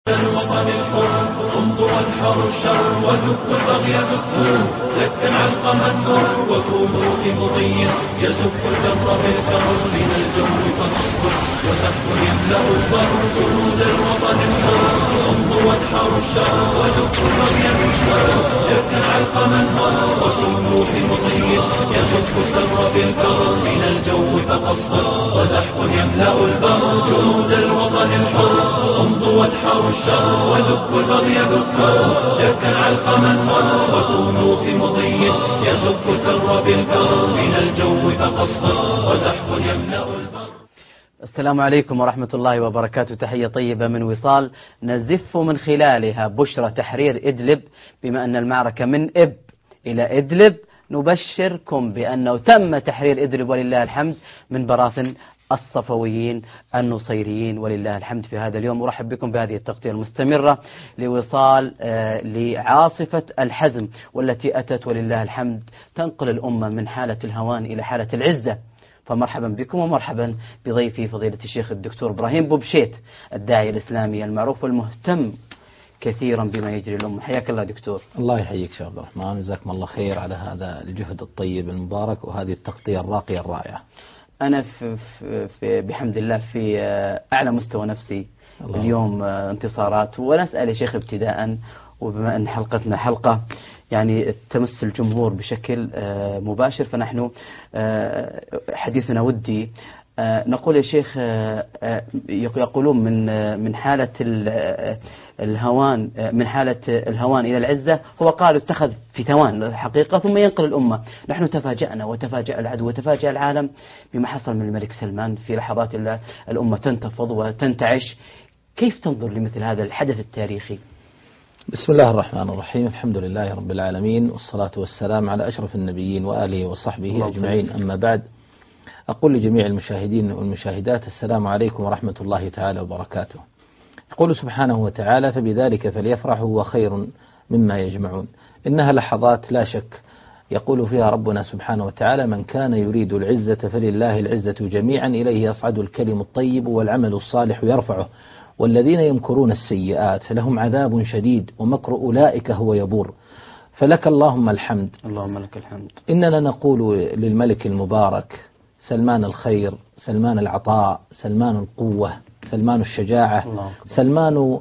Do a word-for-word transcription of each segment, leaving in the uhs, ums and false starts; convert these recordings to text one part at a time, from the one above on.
الوطن الحر انظر الحر الشر وذق البغي بالسور لكن علقم النور وكونوا في مضي يزف الدمر بالكر من الجو فنصبر وسحب يملأ البر جنود الوطن الحر انظر الحر الشر وذق البغي بالسور لكن علقم النور وكونوا في مضي يزف الدمر بالكر من الجو فنصبر وسحب يملأ البر جنود الوطن الحر انظر الحر الشر وذق البغي بالكر لكن علقم النور وكونوا في مضي يزف الكر بالكر من الجو فقصر وزحف يملأ البر. السلام عليكم ورحمة الله وبركاته. تحية طيبة من وصال نزف من خلالها بشرى تحرير إدلب. بما أن المعركة من إب إلى إدلب نبشركم بأنه تم تحرير إدلب ولله الحمد من براثن الصفويين النصيريين ولله الحمد. في هذا اليوم أرحب بكم بهذه التغطية المستمرة لوصال آه لعاصفة الحزم والتي أتت ولله الحمد تنقل الأمة من حالة الهوان إلى حالة العزة. فمرحبا بكم ومرحبا بضيفي فضيلة الشيخ الدكتور إبراهيم بوبشيت الداعية الإسلامي المعروف والمهتم كثيرا بما يجري الأمة. حياك الله دكتور. الله يحييك شيخ عبد الرحمن، جزاكم الله خير على هذا الجهد الطيب المبارك وهذه التغطية الراقية الرائعة. أنا في في بحمد الله في أعلى مستوى نفسي الله. اليوم انتصارات، ونسأل يا شيخ ابتداء، وبما أن حلقتنا حلقة يعني تمس الجمهور بشكل مباشر، فنحن حديثنا ودي نقول يا شيخ، يقولون من من حالة الهوان من حالة الهوان إلى العزة، هو قال اتخذ في ثوان الحقيقة ثم ينقل الأمة. نحن تفاجأنا وتفاجأ العدو وتفاجأ العالم بما حصل من الملك سلمان. في لحظات الأمة تنتفض وتنتعش. كيف تنظر لمثل هذا الحدث التاريخي؟ بسم الله الرحمن الرحيم، الحمد لله رب العالمين، والصلاة والسلام على أشرف النبيين وآله وصحبه أجمعين. أما بعد، أقول لجميع المشاهدين والمشاهدات السلام عليكم ورحمة الله تعالى وبركاته. يقول سبحانه وتعالى: فبذلك فليفرحوا وخير مما يجمعون. إنها لحظات لا شك يقول فيها ربنا سبحانه وتعالى: من كان يريد العزة فلله العزة جميعا إليه يصعد الكلم الطيب والعمل الصالح يرفعه والذين يمكرون السيئات لهم عذاب شديد ومكر أولئك هو يبور. فلك اللهم الحمد. اللهم لك الحمد. إننا نقول للملك المبارك سلمان الخير، سلمان العطاء، سلمان القوة، سلمان الشجاعة، سلمان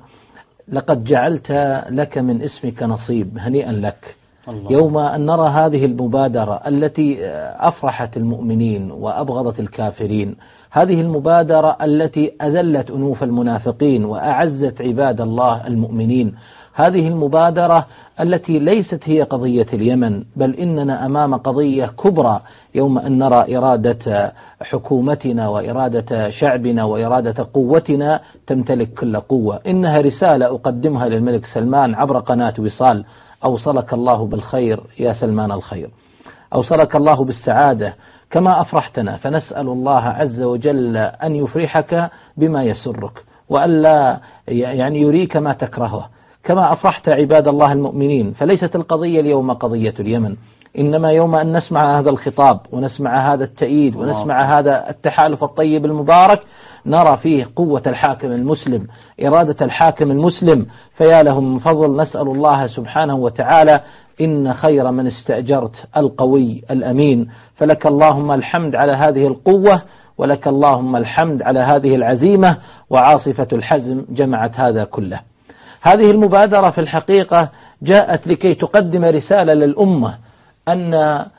لقد جعلت لك من اسمك نصيب، هنيئا لك. الله. يوم أن نرى هذه المبادرة التي أفرحت المؤمنين وأبغضت الكافرين، هذه المبادرة التي أذلت أنوف المنافقين وأعزت عباد الله المؤمنين، هذه المبادرة التي ليست هي قضية اليمن، بل إننا أمام قضية كبرى يوم أن نرى إرادة حكومتنا وإرادة شعبنا وإرادة قوتنا تمتلك كل قوة. إنها رسالة أقدمها للملك سلمان عبر قناة وصال: أوصلك الله بالخير يا سلمان الخير، أوصلك الله بالسعادة كما أفرحتنا، فنسأل الله عز وجل أن يفرحك بما يسرك وألا يعني يريك ما تكرهه كما أفرحت عباد الله المؤمنين. فليست القضية اليوم قضية اليمن، إنما يوم أن نسمع هذا الخطاب ونسمع هذا التأييد ونسمع هذا التحالف الطيب المبارك، نرى فيه قوة الحاكم المسلم، إرادة الحاكم المسلم، فيا له من فضل. نسأل الله سبحانه وتعالى: إن خير من استأجرت القوي الأمين. فلك اللهم الحمد على هذه القوة، ولك اللهم الحمد على هذه العزيمة، وعاصفة الحزم جمعت هذا كله. هذه المبادرة في الحقيقة جاءت لكي تقدم رسالة للأمة أن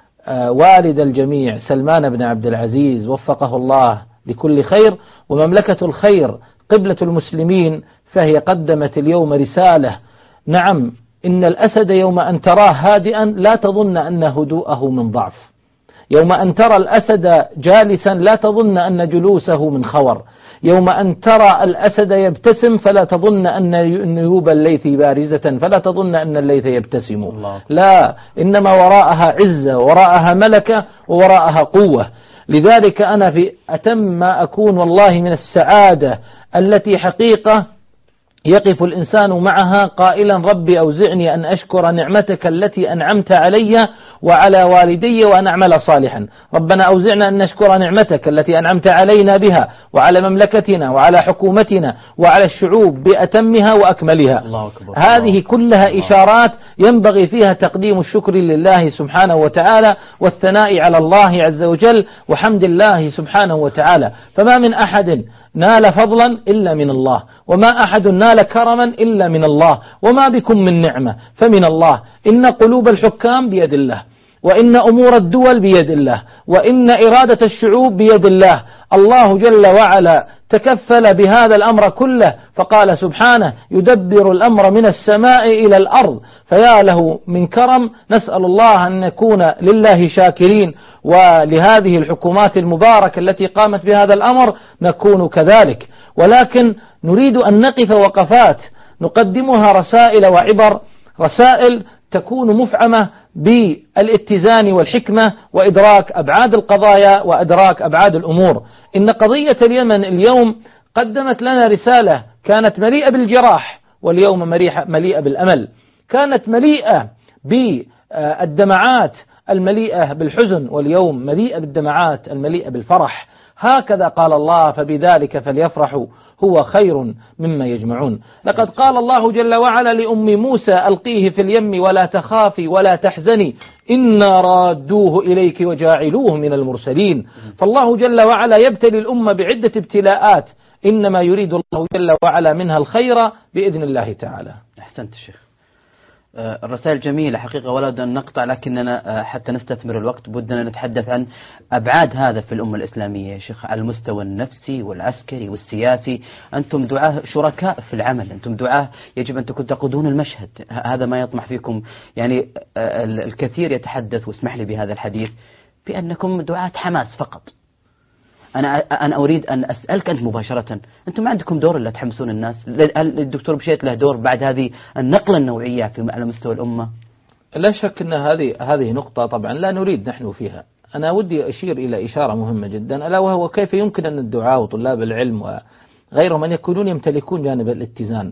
والد الجميع سلمان بن عبد العزيز وفقه الله لكل خير ومملكة الخير قبلة المسلمين، فهي قدمت اليوم رسالة. نعم، إن الأسد يوم أن تراه هادئا لا تظن أن هدوءه من ضعف، يوم أن ترى الأسد جالسا لا تظن أن جلوسه من خور، يوم أن ترى الأسد يبتسم فلا تظن أن نيوب الليث بارزة فلا تظن أن الليث يبتسم. لا، إنما وراءها عزة وراءها ملكة ووراءها قوة. لذلك أنا في أتم ما أكون والله من السعادة التي حقيقة يقف الإنسان معها قائلا: ربي أوزعني أن أشكر نعمتك التي أنعمت علي وعلى والدي وأن أعمل صالحا. ربنا أوزعنا أن نشكر نعمتك التي أنعمت علينا بها وعلى مملكتنا وعلى حكومتنا وعلى الشعوب بأتمها وأكملها. الله أكبر. هذه كلها الله. إشارات ينبغي فيها تقديم الشكر لله سبحانه وتعالى والثناء على الله عز وجل وحمد الله سبحانه وتعالى. فما من أحد نال فضلا إلا من الله، وما أحد نال كرما إلا من الله، وما بكم من نعمة فمن الله. إن قلوب الحكام بيد الله، وإن أمور الدول بيد الله، وإن إرادة الشعوب بيد الله. الله جل وعلا تكفل بهذا الأمر كله، فقال سبحانه يدبر الأمر من السماء إلى الأرض، فيا له من كرم. نسأل الله أن نكون لله شاكرين، ولهذه الحكومات المباركة التي قامت بهذا الأمر نكون كذلك. ولكن نريد أن نقف وقفات نقدمها رسائل وعبر، رسائل تكون مفعمة بالاتزان والحكمة وإدراك أبعاد القضايا وإدراك أبعاد الأمور. إن قضية اليمن اليوم قدمت لنا رسالة كانت مليئة بالجراح، واليوم مليئة بالأمل، كانت مليئة بالدمعات المليئة بالحزن، واليوم مليئة بالدمعات المليئة بالفرح. هكذا قال الله فبذلك فليفرحوا هو خير مما يجمعون. لقد قال الله جل وعلا لأم موسى ألقيه في اليم ولا تخافي ولا تحزني إنا رادوه إليك وجاعلوه من المرسلين. فالله جل وعلا يبتلي الأمة بعدة ابتلاءات، إنما يريد الله جل وعلا منها الخير بإذن الله تعالى. أحسنت الشيخ. الرسائل جميلة حقيقة، ولا بد أن نقطع، لكننا حتى نستثمر الوقت بدنا نتحدث عن أبعاد هذا في الأمة الإسلامية يا شيخ، على المستوى النفسي والعسكري والسياسي. أنتم دعاة شركاء في العمل، أنتم دعاة يجب أن تقودون المشهد، هذا ما يطمح فيكم. يعني الكثير يتحدث، واسمح لي بهذا الحديث، بأنكم دعاة حماس فقط. أنا أنا أريد أن أسألك أنت مباشرة، أنتم ما عندكم دور إلا تحمسون الناس؟ هل الدكتور بشيت له دور بعد هذه النقلة النوعية في على مستوى الأمة؟ لا شك أن هذه هذه نقطة طبعا لا نريد نحن فيها. أنا ودي أشير إلى إشارة مهمة جدا، ألا وهو كيف يمكن أن الدعاة وطلاب العلم وغيرهم أن يكونون يمتلكون جانب الاتزان.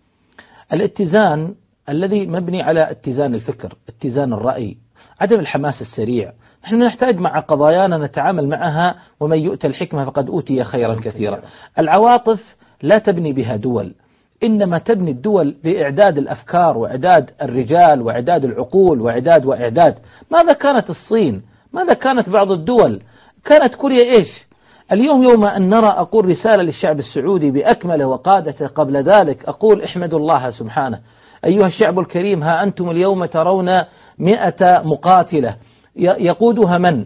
الاتزان الذي مبني على اتزان الفكر، اتزان الرأي، عدم الحماس السريع. نحن نحتاج مع قضايانا نتعامل معها، ومن يؤتى الحكمة فقد أوتي خيرا كثيرا. العواطف لا تبني بها دول، إنما تبني الدول بإعداد الأفكار وإعداد الرجال وإعداد العقول وإعداد وإعداد. ماذا كانت الصين؟ ماذا كانت بعض الدول؟ كانت كوريا إيش؟ اليوم يوم أن نرى، أقول رسالة للشعب السعودي بأكمله وقادته، قبل ذلك أقول احمدوا الله سبحانه. أيها الشعب الكريم، ها أنتم اليوم ترون مئة مقاتلة، يقودها من؟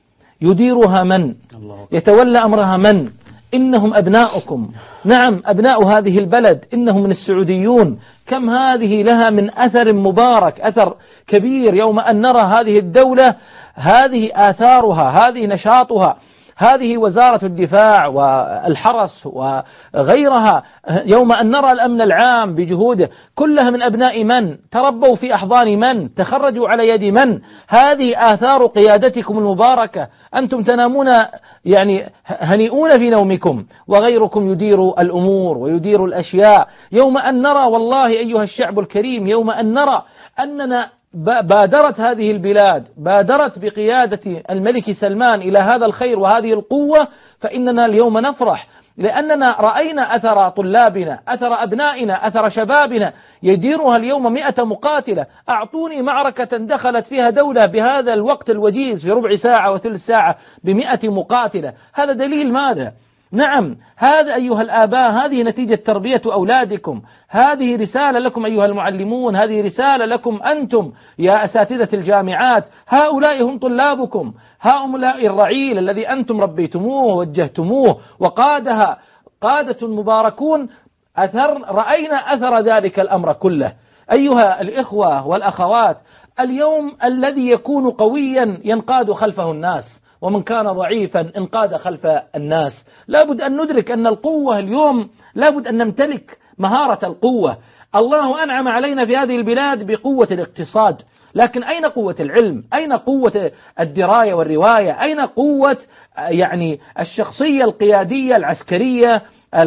يديرها من؟ يتولى أمرها من؟ إنهم أبناؤكم، نعم أبناء هذه البلد، إنهم من السعوديون. كم هذه لها من أثر مبارك، أثر كبير. يوم أن نرى هذه الدولة، هذه آثارها، هذه نشاطها، هذه وزارة الدفاع والحرس وغيرها. يوم أن نرى الأمن العام بجهوده، كلها من أبناء من؟ تربوا في أحضان من؟ تخرجوا على يد من؟ هذه آثار قيادتكم المباركة. أنتم تنامون يعني هنيئون في نومكم، وغيركم يدير الأمور ويدير الأشياء. يوم أن نرى والله أيها الشعب الكريم، يوم أن نرى أننا بادرت هذه البلاد، بادرت بقيادة الملك سلمان إلى هذا الخير وهذه القوة، فإننا اليوم نفرح، لأننا رأينا أثر طلابنا، أثر أبنائنا، أثر شبابنا يديرها اليوم مئة مقاتلة. أعطوني معركة دخلت فيها دولة بهذا الوقت الوجيز في ربع ساعة وثلث ساعة بمئة مقاتلة. هذا دليل ماذا؟ نعم، هذا أيها الآباء، هذه نتيجة تربية أولادكم، هذه رسالة لكم أيها المعلمون، هذه رسالة لكم أنتم يا أساتذة الجامعات. هؤلاء هم طلابكم، هؤلاء الرعيل الذي أنتم ربيتموه ووجهتموه وقادها قادة مباركون. أثر رأينا أثر ذلك الأمر كله. أيها الإخوة والأخوات، اليوم الذي يكون قويا ينقاد خلفه الناس، ومن كان ضعيفا انقاد خلف الناس. لابد أن ندرك أن القوة اليوم لابد أن نمتلك مهارة القوة. الله أنعم علينا في هذه البلاد بقوة الاقتصاد، لكن أين قوة العلم؟ أين قوة الدراية والرواية؟ أين قوة يعني الشخصية القيادية العسكرية،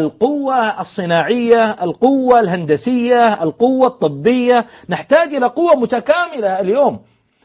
القوة الصناعية، القوة الهندسية، القوة الطبية؟ نحتاج إلى قوة متكاملة اليوم.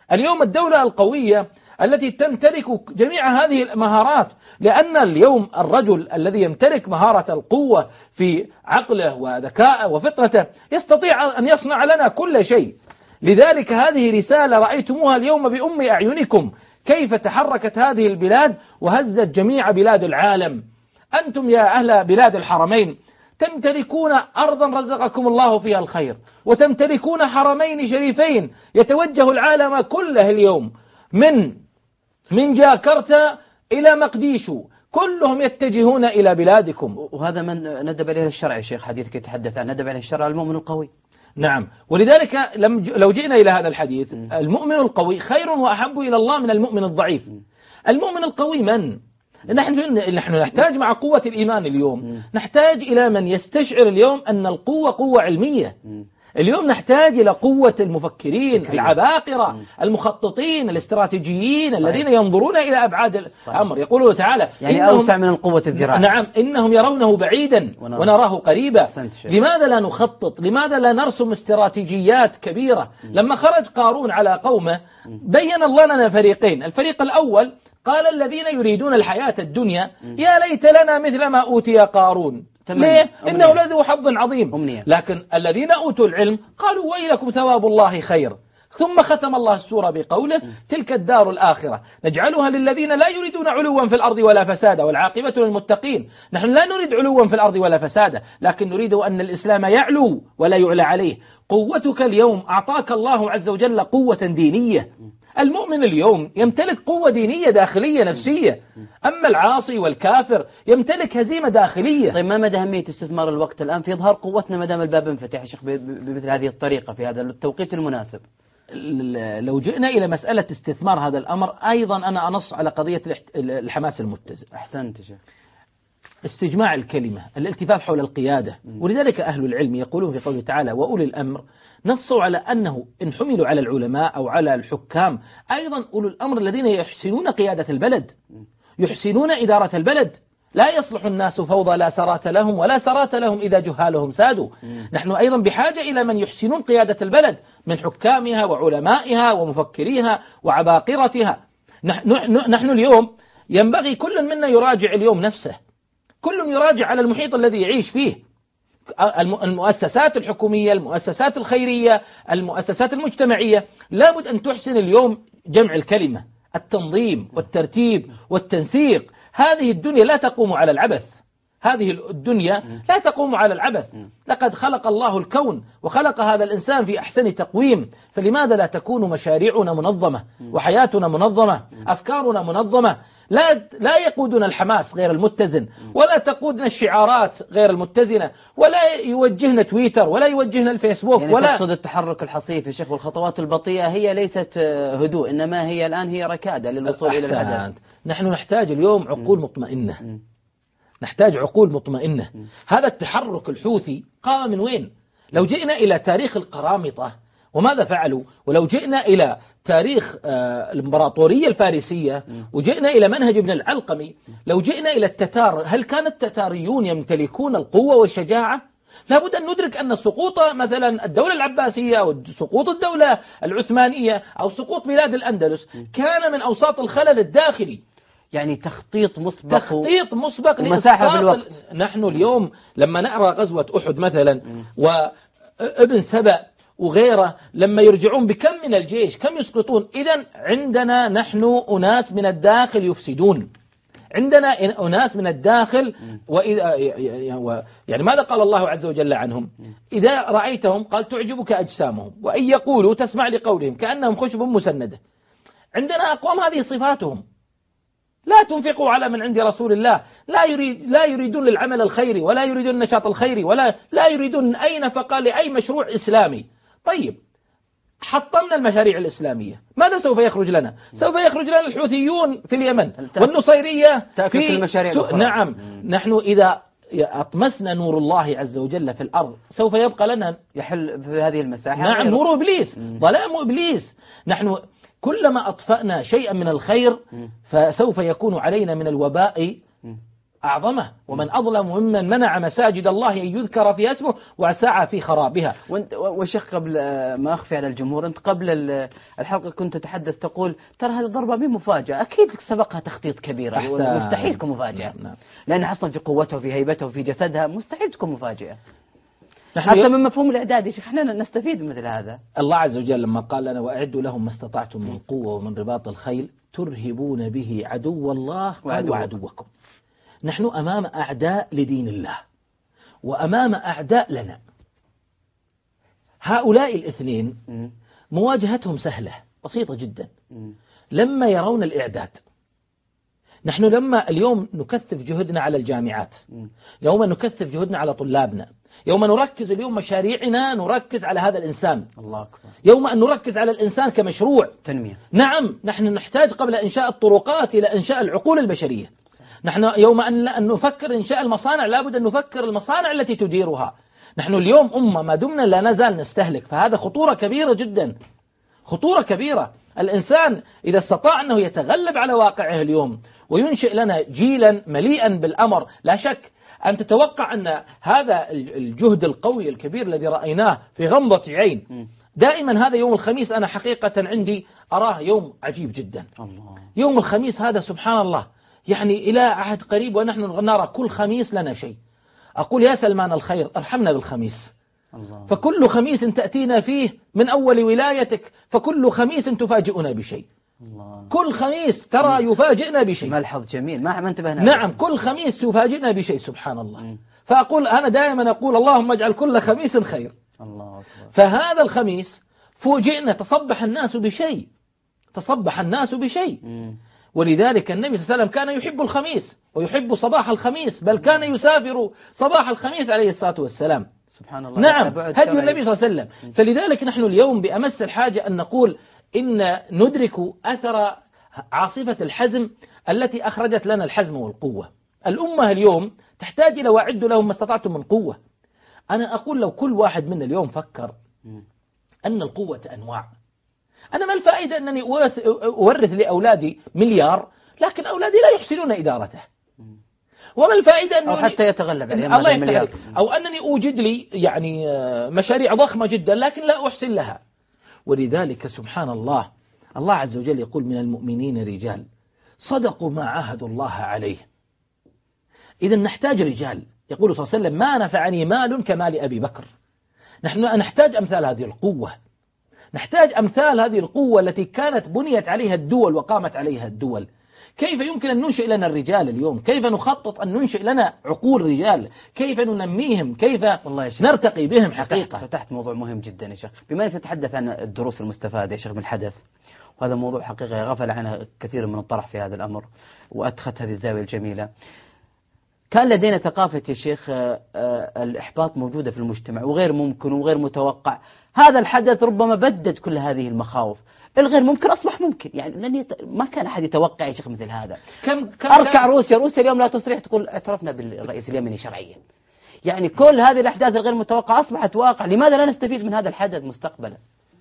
اليوم الدولة القوية التي تمتلك جميع هذه المهارات، لأن اليوم الرجل الذي يمتلك مهارة القوة في عقله وذكائه وفطرته يستطيع أن يصنع لنا كل شيء. لذلك هذه رسالة رأيتموها اليوم بأم أعينكم، كيف تحركت هذه البلاد وهزت جميع بلاد العالم. أنتم يا أهل بلاد الحرمين تمتلكون أرضا رزقكم الله فيها الخير، وتمتلكون حرمين شريفين يتوجه العالم كله اليوم من من جاكرتا إلى مقديشو، كلهم يتجهون إلى بلادكم. وهذا من ندب عليه الشرع يا شيخ، حديثك يتحدث عن ندب عليه الشرع المؤمن القوي. نعم، ولذلك لو جئنا إلى هذا الحديث، المؤمن القوي خير وأحب إلى الله من المؤمن الضعيف. المؤمن القوي من؟ نحن نحن نحتاج مع قوة الإيمان اليوم نحتاج إلى من يستشعر اليوم أن القوة قوة علمية. اليوم نحتاج إلى قوة المفكرين العباقرة المخططين الاستراتيجيين الذين ينظرون إلى أبعاد الأمر. يقول تعالى يعني أوسع من القوة الذراع. نعم، إنهم يرونه بعيدا ونراه قريبا. لماذا لا نخطط؟ لماذا لا نرسم استراتيجيات كبيرة؟ لما خرج قارون على قومه بين الله لنا فريقين. الفريق الأول قال الذين يريدون الحياة الدنيا يا ليت لنا مثل ما أوتي قارون. ليه؟ إنه لذو حظ عظيم. أمنية. لكن الذين أوتوا العلم قالوا ويلكم ثواب الله خير. ثم ختم الله السورة بقوله تلك الدار الآخرة نجعلها للذين لا يريدون علوا في الأرض ولا فسادا والعاقبة للمتقين. نحن لا نريد علوا في الأرض ولا فسادا، لكن نريد أن الإسلام يعلو ولا يعلى عليه. قوتك اليوم أعطاك الله عز وجل قوة دينية. المؤمن اليوم يمتلك قوة دينية داخلية نفسية، أما العاصي والكافر يمتلك هزيمة داخلية. طيب ما مدى أهمية استثمار الوقت الآن في إظهار قوتنا ما دام الباب انفتح يا شيخ بمثل هذه الطريقة في هذا التوقيت المناسب؟ لو جئنا إلى مسألة استثمار هذا الأمر أيضا أنا أنص على قضية الحماس المتزن. أحسنت يا شيخ. استجماع الكلمة، الالتفاف حول القيادة. ولذلك أهل العلم يقولون في قوله تعالى وأولي الأمر نصوا على أنه إن حملوا على العلماء أو على الحكام أيضا أولو الأمر الذين يحسنون قيادة البلد، يحسنون إدارة البلد. لا يصلح الناس فوضى لا سرات لهم ولا سرات لهم إذا جهالهم سادوا. نحن أيضا بحاجة إلى من يحسنون قيادة البلد من حكامها وعلمائها ومفكريها وعباقرتها. نحن اليوم ينبغي كل منا يراجع اليوم نفسه، كل يراجع على المحيط الذي يعيش فيه. المؤسسات الحكومية، المؤسسات الخيرية، المؤسسات المجتمعية لابد أن تحسن اليوم جمع الكلمة، التنظيم والترتيب والتنسيق. هذه الدنيا لا تقوم على العبث، هذه الدنيا لا تقوم على العبث. لقد خلق الله الكون وخلق هذا الإنسان في أحسن تقويم، فلماذا لا تكون مشاريعنا منظمة وحياتنا منظمة، أفكارنا منظمة؟ لا لا يقودنا الحماس غير المتزن، ولا تقودنا الشعارات غير المتزنة، ولا يوجهنا تويتر ولا يوجهنا الفيسبوك. يعني ولا تقصد التحرك الحصيف يا شيخ والخطوات البطيئة هي ليست هدوء، إنما هي الآن هي ركادة للوصول إلى الهدف. نحن نحتاج اليوم عقول مطمئنة، نحتاج عقول مطمئنة. هذا التحرك الحوثي قام من وين؟ لو جئنا إلى تاريخ القرامطة وماذا فعلوا، ولو جئنا إلى تاريخ الإمبراطورية الفارسية وجئنا إلى منهج ابن العلقمي، لو جئنا إلى التتار، هل كان التتاريون يمتلكون القوة والشجاعة؟ لابد أن ندرك أن سقوط مثلا الدولة العباسية أو سقوط الدولة العثمانية أو سقوط بلاد الأندلس كان من أوساط الخلل الداخلي. يعني تخطيط مسبق تخطيط مسبق ومساحة بالوقت. نحن اليوم لما نقرأ غزوة أحد مثلا وابن سبأ وغيره لما يرجعون بكم من الجيش كم يسقطون. إذن عندنا نحن أناس من الداخل يفسدون، عندنا أناس من الداخل. وإذا يعني ماذا قال الله عز وجل عنهم؟ إذا رأيتهم قال تعجبك أجسامهم وإن يقولوا تسمع لقولهم كأنهم خشب مسندة. عندنا أقوام هذه صفاتهم. لا تنفقوا على من عند رسول الله، لا يريد لا يريدون للعمل الخيري ولا يريدون النشاط الخيري ولا لا يريدون أي نفقة لأي مشروع إسلامي. طيب حطمنا المشاريع الإسلامية، ماذا سوف يخرج لنا؟ سوف يخرج لنا الحوثيون في اليمن والنصيرية في المشاريع الأخرى. نعم، نحن إذا أطمسنا نور الله عز وجل في الأرض سوف يبقى لنا يحل في هذه المساحة. نعم، نور إبليس، ظلام إبليس. نحن كلما أطفأنا شيئا من الخير فسوف يكون علينا من الوباء أعظمه، ومن أظلم ممن منع مساجد الله أن يذكر في اسمه وسعى في خرابها. وانت وشيخ قبل ما أخفي على الجمهور، أنت قبل الحلقة كنت تتحدث تقول ترى هذه الضربة مين مفاجأة، أكيد سبقها تخطيط كبيرة، مستحيل تكون مفاجأة. نعم. لأن أصلا في قوتها وفي هيبتها وفي جسدها مستحيل تكون مفاجأة. حتى من مفهوم الإعداد يا شيخ احنا نستفيد من مثل هذا. الله عز وجل لما قال لنا وأعدوا لهم ما استطعتم من قوة ومن رباط الخيل ترهبون به عدو الله وعدوكم. نحن أمام أعداء لدين الله وأمام أعداء لنا. هؤلاء الاثنين مواجهتهم سهلة بسيطة جدا لما يرون الإعداد. نحن لما اليوم نكثف جهدنا على الجامعات، يوم نكثف جهدنا على طلابنا، يوم نركز اليوم مشاريعنا نركز على هذا الإنسان، الله أكبر. يوم أن نركز على الإنسان كمشروع تنمية. نعم، نحن نحتاج قبل إنشاء الطرقات إلى إنشاء العقول البشرية. نحن يوم أن نفكر إنشاء المصانع لابد أن نفكر المصانع التي تديرها. نحن اليوم أمة ما دمنا لا نزال نستهلك، فهذا خطورة كبيرة جدا، خطورة كبيرة. الإنسان إذا استطاع أنه يتغلب على واقعه اليوم وينشئ لنا جيلا مليئا بالأمر، لا شك أن تتوقع أن هذا الجهد القوي الكبير الذي رأيناه في غمضة عين دائما. هذا يوم الخميس أنا حقيقة عندي أراه يوم عجيب جدا. الله. يوم الخميس هذا سبحان الله يعني إلى عهد قريب ونحن نرى كل خميس لنا شيء. أقول يا سلمان الخير ارحمنا بالخميس. الله. فكل خميس تأتينا فيه من أول ولايتك، فكل خميس تفاجئنا بشيء. الله. كل خميس ترى يفاجئنا بشيء. ملحظ جميل ما انتبهنا. نعم كل خميس يفاجئنا بشيء سبحان الله. م. فأقول أنا دائما أقول اللهم اجعل كل خميس خير. الله أكبر. فهذا الخميس فوجئنا تصبح الناس بشيء، تصبح الناس بشيء. م. ولذلك النبي صلى الله عليه وسلم كان يحب الخميس ويحب صباح الخميس، بل كان يسافر صباح الخميس عليه الصلاة والسلام. سبحان الله. نعم هدي النبي صلى الله عليه وسلم. فلذلك نحن اليوم بأمس الحاجة أن نقول إن ندرك أثر عاصفة الحزم التي أخرجت لنا الحزم والقوة. الأمة اليوم تحتاج إلى وأعدوا لهم ما استطعتم من قوة. أنا أقول لو كل واحد منا اليوم فكر أن القوة أنواع، أنا ما الفائدة أنني أورث لأولادي مليار لكن أولادي لا يحسنون إدارته، وما الفائدة أنه أو حتى يتغلب الله المليار، أو أنني أوجد لي يعني مشاريع ضخمة جدا لكن لا أحسن لها. ولذلك سبحان الله الله عز وجل يقول من المؤمنين رجال صدقوا ما عاهدوا الله عليه. إذا نحتاج رجال. يقول صلى الله عليه وسلم ما نفعني مال كمال أبي بكر. نحن نحتاج أمثال هذه القوة، نحتاج أمثال هذه القوة التي كانت بنيت عليها الدول وقامت عليها الدول. كيف يمكن أن ننشئ لنا الرجال اليوم؟ كيف نخطط أن ننشئ لنا عقول رجال؟ كيف ننميهم؟ كيف نرتقي بهم حقيقة؟ فتحت موضوع مهم جدا يا شيخ، بما أنك تتحدث عن الدروس المستفادة يا شيخ من الحدث، وهذا موضوع حقيقة غفل عنه كثير من الطرح في هذا الأمر، وأدخلت هذه الزاوية الجميلة. كان لدينا ثقافة يا شيخ الإحباط موجودة في المجتمع وغير ممكن وغير متوقع. هذا الحدث ربما بدد كل هذه المخاوف، الغير ممكن أصبح ممكن. يعني لن يت... ما كان أحد يتوقع يا شيخ مثل هذا. كم كم أركع روسيا روسيا اليوم لا تصريح تقول اعترفنا بالرئيس اليمني شرعيا. يعني كل هذه الأحداث الغير متوقعة أصبحت واقع. لماذا لا نستفيد من هذا الحدث مستقبلا؟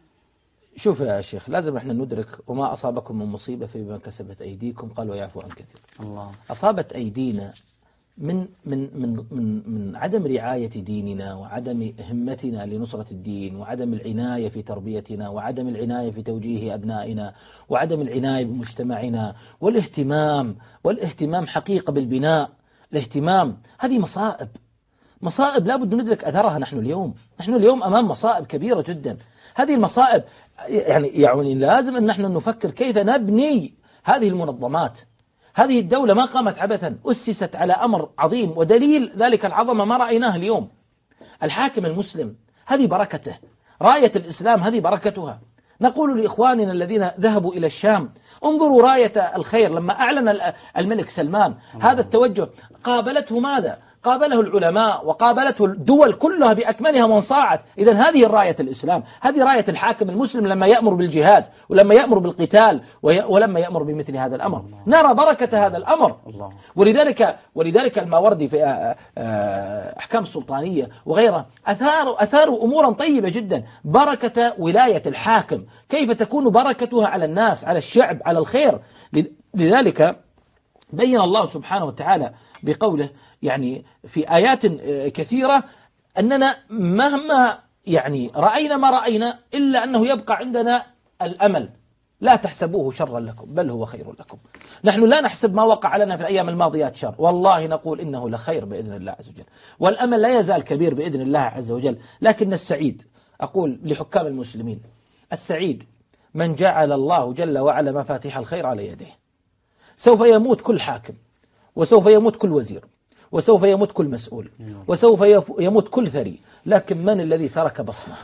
شوف يا شيخ لازم احنا ندرك وما أصابكم من مصيبة فيما كسبت أيديكم قال ويعفو عن كثير. الله. أصابت أيدينا من من من من من عدم رعاية ديننا وعدم همتنا لنصرة الدين وعدم العناية في تربيتنا وعدم العناية في توجيه أبنائنا وعدم العناية بمجتمعنا والاهتمام والاهتمام حقيقة بالبناء. الاهتمام هذه مصائب مصائب لابد ندرك أثرها. نحن اليوم نحن اليوم أمام مصائب كبيرة جدا. هذه المصائب يعني يعني لازم أن نحن نفكر كيف نبني هذه المنظمات. هذه الدولة ما قامت عبثا، أسست على أمر عظيم، ودليل ذلك العظمة ما رأيناه اليوم. الحاكم المسلم هذه بركته، راية الإسلام هذه بركتها. نقول لإخواننا الذين ذهبوا إلى الشام انظروا راية الخير لما أعلن الملك سلمان هذا التوجه، قابلته ماذا؟ قابله العلماء وقابلته الدول كلها بأكملها وانصاعت. إذن هذه الراية الإسلام، هذه راية الحاكم المسلم لما يأمر بالجهاد ولما يأمر بالقتال ولما يأمر بمثل هذا الأمر. الله. نرى بركة هذا الأمر. الله. ولذلك ولذلك الماوردي في أحكام السلطانية وغيرها أثاروا أثاروا أمورا طيبة جدا. بركة ولاية الحاكم كيف تكون بركتها على الناس على الشعب على الخير. لذلك بين الله سبحانه وتعالى بقوله يعني في آيات كثيرة أننا مهما يعني رأينا ما رأينا إلا أنه يبقى عندنا الأمل. لا تحسبوه شرا لكم بل هو خير لكم. نحن لا نحسب ما وقع لنا في الأيام الماضيات شر، والله نقول إنه لخير بإذن الله عز وجل، والأمل لا يزال كبير بإذن الله عز وجل. لكن السعيد، أقول لحكام المسلمين، السعيد من جعل الله جل وعلا مفاتيح الخير على يديه. سوف يموت كل حاكم، وسوف يموت كل وزير، وسوف يموت كل مسؤول، وسوف يموت كل ثري، لكن من الذي ترك بصمة؟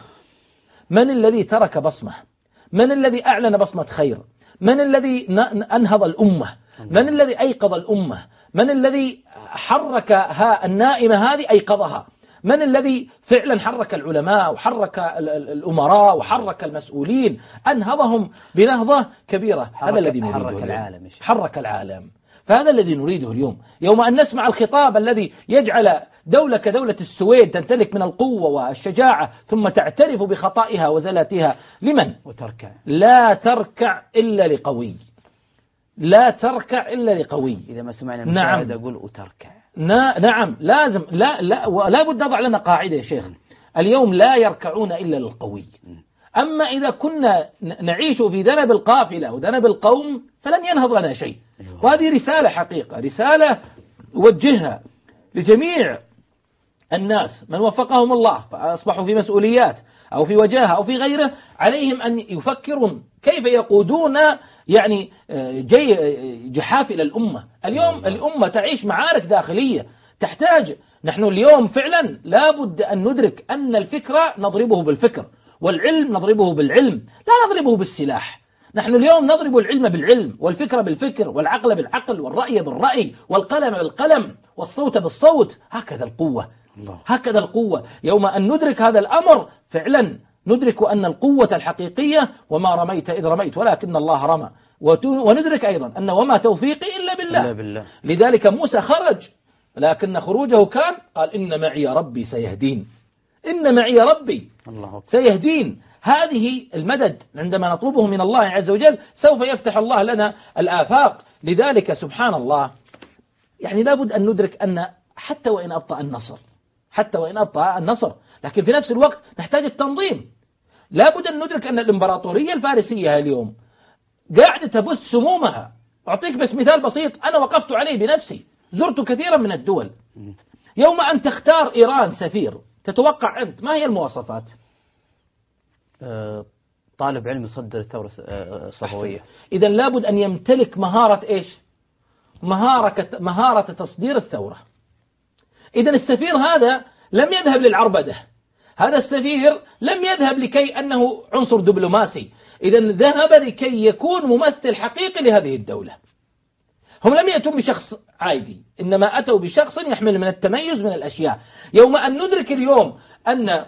من الذي ترك بصمة؟ من الذي أعلن بصمة خير؟ من الذي أنهض الأمة؟ من الذي أيقظ الأمة؟ من الذي حرك ها النائمة هذه أيقظها؟ من الذي فعلا حرك العلماء وحرك الأمراء وحرك المسؤولين، أنهضهم بنهضة كبيرة؟ هذا الذي نريده. حرك العالم. حرك العالم. فهذا الذي نريده اليوم، يوم أن نسمع الخطاب الذي يجعل دولة كدولة السويد تمتلك من القوة والشجاعة ثم تعترف بخطائها وزلاتها، لمن؟ وتركع. لا تركع إلا لقوي، لا تركع إلا لقوي. إذا ما سمعنا نعم أقول وتركع. نعم لازم، لا لا ولا بد نضع لنا قاعدة يا شيخ، اليوم لا يركعون إلا للقوي. أما إذا كنا نعيش في ذنب القافلة وذنب القوم فلن ينهض لنا شيء. وهذه رسالة حقيقة، رسالة وجهها لجميع الناس من وفقهم الله فأصبحوا في مسؤوليات أو في وجاهة أو في غيره، عليهم أن يفكرون كيف يقودون يعني جي جحافل الأمة. اليوم الأمة تعيش معارك داخلية تحتاج، نحن اليوم فعلا لابد أن ندرك أن الفكرة نضربه بالفكر، والعلم نضربه بالعلم، لا نضربه بالسلاح. نحن اليوم نضرب العلم بالعلم، والفكر بالفكر، والعقل بالعقل، والرأي بالرأي، والقلم بالقلم، والصوت بالصوت. هكذا القوة، هكذا القوة. يوم أن ندرك هذا الأمر فعلا ندرك أن القوة الحقيقية وما رميت إذ رميت ولكن الله رمى. وندرك أيضا أن وما توفيقي إلا بالله. إلا بالله. لذلك موسى خرج، لكن خروجه كان قال إن معي ربي سيهدين، إن معي ربي الله سيهدين. هذه المدد عندما نطلبه من الله عز وجل سوف يفتح الله لنا الآفاق. لذلك سبحان الله يعني لابد أن ندرك أن حتى وإن أبطأ النصر، حتى وإن أبطأ النصر، لكن في نفس الوقت نحتاج التنظيم. لابد أن ندرك أن الإمبراطورية الفارسية اليوم قاعدة تبث سمومها. أعطيك بس مثال بسيط أنا وقفت عليه بنفسي، زرت كثيرا من الدول. يوم أن تختار إيران سفير، تتوقع أنت ما هي المواصفات؟ طالب علم يصدر الثورة الصفوية. إذا لابد أن يمتلك مهارة إيش؟ مهارة مهارة تصدير الثورة. إذا السفير هذا لم يذهب للعربدة، هذا السفير لم يذهب لكي أنه عنصر دبلوماسي، إذا ذهب لكي يكون ممثل حقيقي لهذه الدولة. هم لم يأتوا بشخص عادي، إنما أتوا بشخص يحمل من التميز من الأشياء. يوم أن ندرك اليوم أن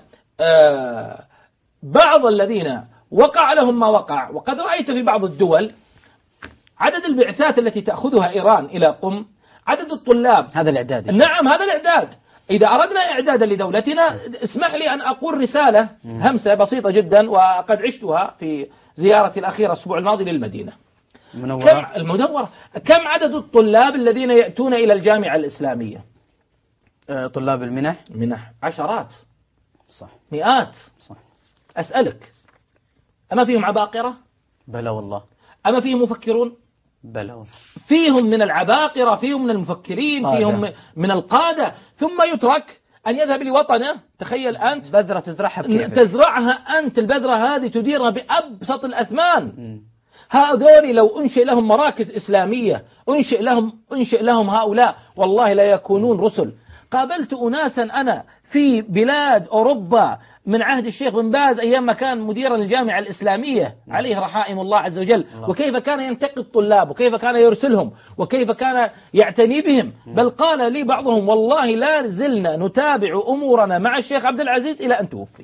آه بعض الذين وقع لهم ما وقع، وقد رأيت في بعض الدول عدد البعثات التي تأخذها إيران إلى قم، عدد الطلاب، هذا الإعداد. نعم هذا الإعداد. إذا أردنا إعدادا لدولتنا اسمح لي أن أقول رسالة همسة بسيطة جدا، وقد عشتها في زيارتي الأخيرة الأسبوع الماضي للمدينة المنورة. كم المدورة كم عدد الطلاب الذين يأتون إلى الجامعة الإسلامية؟ طلاب المنح منح عشرات، صح، مئات، صح. أسألك أما فيهم عباقرة؟ بلى والله. أما فيهم مفكرون؟ بلى والله. فيهم من العباقرة، فيهم من المفكرين، قادة. فيهم من القادة، ثم يترك أن يذهب لوطنه. تخيل أنت بذرة تزرعها بكيفك. تزرعها أنت، البذرة هذه تديرها بأبسط الأثمان. هؤلاء لو أنشئ لهم مراكز إسلامية، أنشئ لهم أنشئ لهم هؤلاء والله لا يكونون رسل. قابلت أناسا أنا في بلاد أوروبا من عهد الشيخ بن باز أيام ما كان مديرا للجامعة الإسلامية عليه رحائم الله عز وجل، وكيف كان ينتقي الطلاب، وكيف كان يرسلهم، وكيف كان يعتني بهم. بل قال لي بعضهم والله لا زلنا نتابع أمورنا مع الشيخ عبد العزيز إلى أن توفي،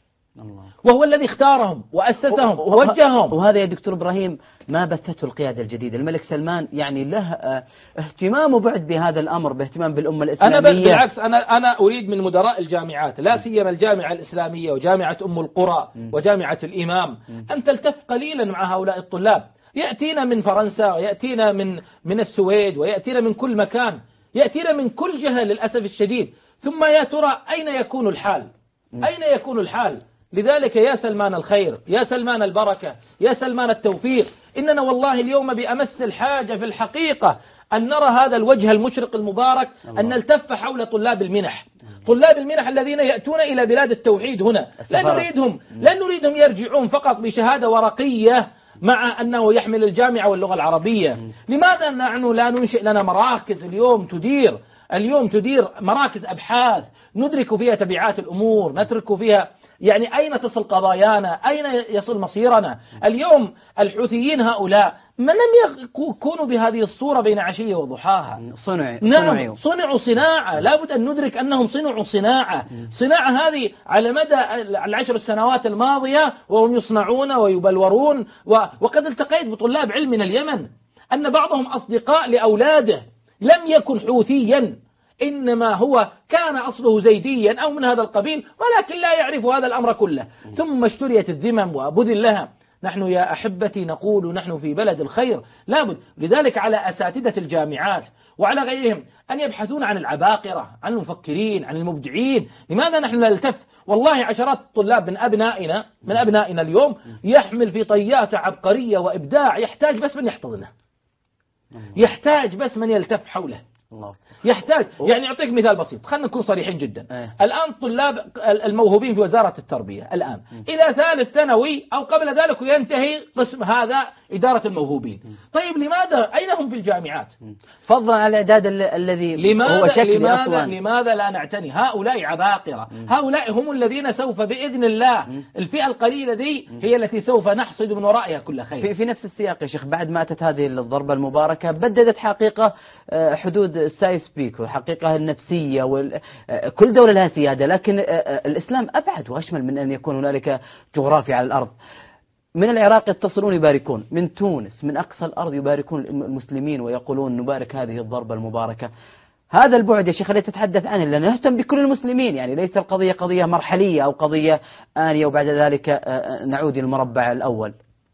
وهو الذي اختارهم وأسسهم ووجههم. وهذا يا دكتور إبراهيم ما بثته القيادة الجديدة. الملك سلمان يعني له اهتمام وبعد بهذا الأمر، باهتمام بالأمة الإسلامية. أنا بالعكس، أنا أنا أريد من مدراء الجامعات لا سيما الجامعة الإسلامية وجامعة أم القرى وجامعة الإمام أن تلتف قليلا مع هؤلاء الطلاب. يأتينا من فرنسا ويأتينا من من السويد ويأتينا من كل مكان، يأتينا من كل جهة للأسف الشديد. ثم يا ترى أين يكون الحال؟ أين يكون الحال؟ لذلك يا سلمان الخير، يا سلمان البركة، يا سلمان التوفيق، إننا والله اليوم بأمس الحاجة في الحقيقة أن نرى هذا الوجه المشرق المبارك، أن نلتف حول طلاب المنح، طلاب المنح الذين يأتون إلى بلاد التوحيد هنا. لا نريدهم لا نريدهم يرجعون فقط بشهادة ورقية مع أنه يحمل الجامعة واللغة العربية. لماذا نحن لا ننشئ لنا مراكز اليوم تدير اليوم تدير مراكز أبحاث ندرك فيها تبعات الأمور، نترك فيها يعني أين تصل قضايانا، أين يصل مصيرنا. اليوم الحوثيين هؤلاء ما لم يكونوا بهذه الصورة بين عشية وضحاها. صنع نعم صنعوا صناعة، لابد أن ندرك أنهم صنعوا صناعة. صناعة هذه على مدى العشر السنوات الماضية وهم يصنعون ويبلورون. وقد التقيت بطلاب علم من اليمن أن بعضهم أصدقاء لأولاده لم يكن حوثيا، إنما هو كان أصله زيديا أو من هذا القبيل، ولكن لا يعرف هذا الأمر كله، ثم اشتريت الذمم وبذل لها. نحن يا أحبتي نقول نحن في بلد الخير، لابد لذلك على أساتذة الجامعات وعلى غيرهم أن يبحثون عن العباقرة، عن المفكرين، عن المبدعين. لماذا نحن نلتف؟ والله عشرات الطلاب من أبنائنا من أبنائنا اليوم يحمل في طياته عبقرية وإبداع، يحتاج بس من يحتضنه، يحتاج بس من يلتف حوله. الله. يحتاج يعني أعطيك مثال بسيط، خلينا نكون صريحين جدا. أه. الآن طلاب الموهوبين في وزارة التربية الآن إلى ثالث ثانوي أو قبل ذلك ينتهي قسم هذا إدارة الموهوبين. طيب لماذا أين هم في الجامعات؟ فضلا على الإعداد الذي لماذا هو شكلي لماذا, أصلا. لماذا لا نعتني؟ هؤلاء عباقرة، هؤلاء هم الذين سوف بإذن الله الفئة القليلة دي هي التي سوف نحصد من ورائها كل خير. في, في نفس السياق يا شيخ، بعد ما أتت هذه الضربة المباركة بددت حقيقة حدود السايس بيك والحقيقة النفسية، وكل دولة لها سيادة، لكن الإسلام أبعد وأشمل من أن يكون هنالك جغرافيا على الأرض. من العراق يتصلون يباركون، من تونس من أقصى الأرض يباركون المسلمين ويقولون نبارك هذه الضربة المباركة. هذا البعد يا شيخ الذي تتحدث عنه، لأنه نهتم بكل المسلمين، يعني ليس القضية قضية مرحلية أو قضية آنية وبعد ذلك نعود إلى المربع الأول.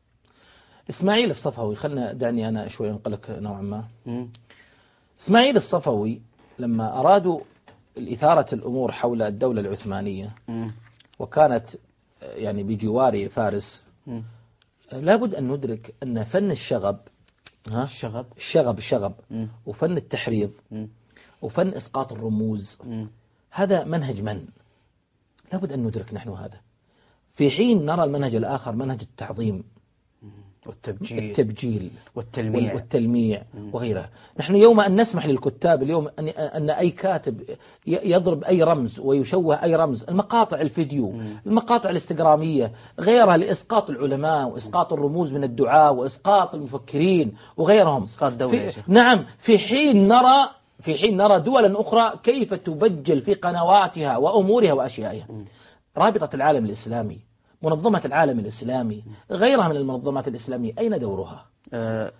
إسماعيل الصفوي، خلنا دعني أنا شوي أنقلك نوعا ما. م. إسماعيل الصفوي لما أرادوا الإثارة الأمور حول الدولة العثمانية م. وكانت يعني بجوار فارس، م. لابد أن ندرك أن فن الشغب ها الشغب الشغب الشغب م. وفن التحريض م. وفن إسقاط الرموز م. هذا منهج من لابد أن ندرك نحن هذا، في حين نرى المنهج الآخر منهج التعظيم والتبجيل التبجيل والتلميع, والتلميع وغيرها. نحن يوم أن نسمح للكتاب اليوم أن, أن أي كاتب يضرب أي رمز ويشوه أي رمز، المقاطع الفيديو مم. المقاطع الانستغرامية غيرها لإسقاط العلماء وإسقاط الرموز من الدعاء وإسقاط المفكرين وغيرهم. في نعم في حين نرى في حين نرى دولا أخرى كيف تبجل في قنواتها وأمورها وأشيائها. مم. رابطة العالم الإسلامي، منظمة العالم الإسلامي، غيرها من المنظمات الإسلامية، أين دورها؟ أه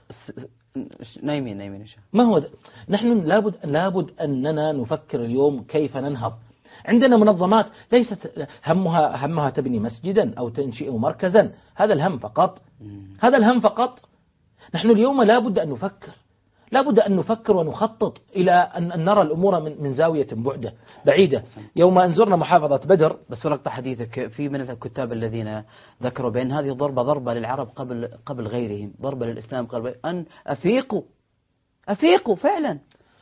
نايمين نايمين ما هو نحن لابد لابد أننا نفكر اليوم كيف ننهض. عندنا منظمات ليست همها همها تبني مسجدا أو تنشئ مركزا، هذا الهم فقط، هذا الهم فقط. نحن اليوم لابد أن نفكر، لابد أن نفكر ونخطط إلى أن نرى الأمور من من زاوية بعدة بعيدة. يوم أن زرنا محافظة بدر، بس ولقطة حديثك في من الكتاب الذين ذكروا بأن هذه ضربة ضربة للعرب قبل قبل غيرهم، ضربة للإسلام قبل أن أفيقوا أفيقوا فعلا.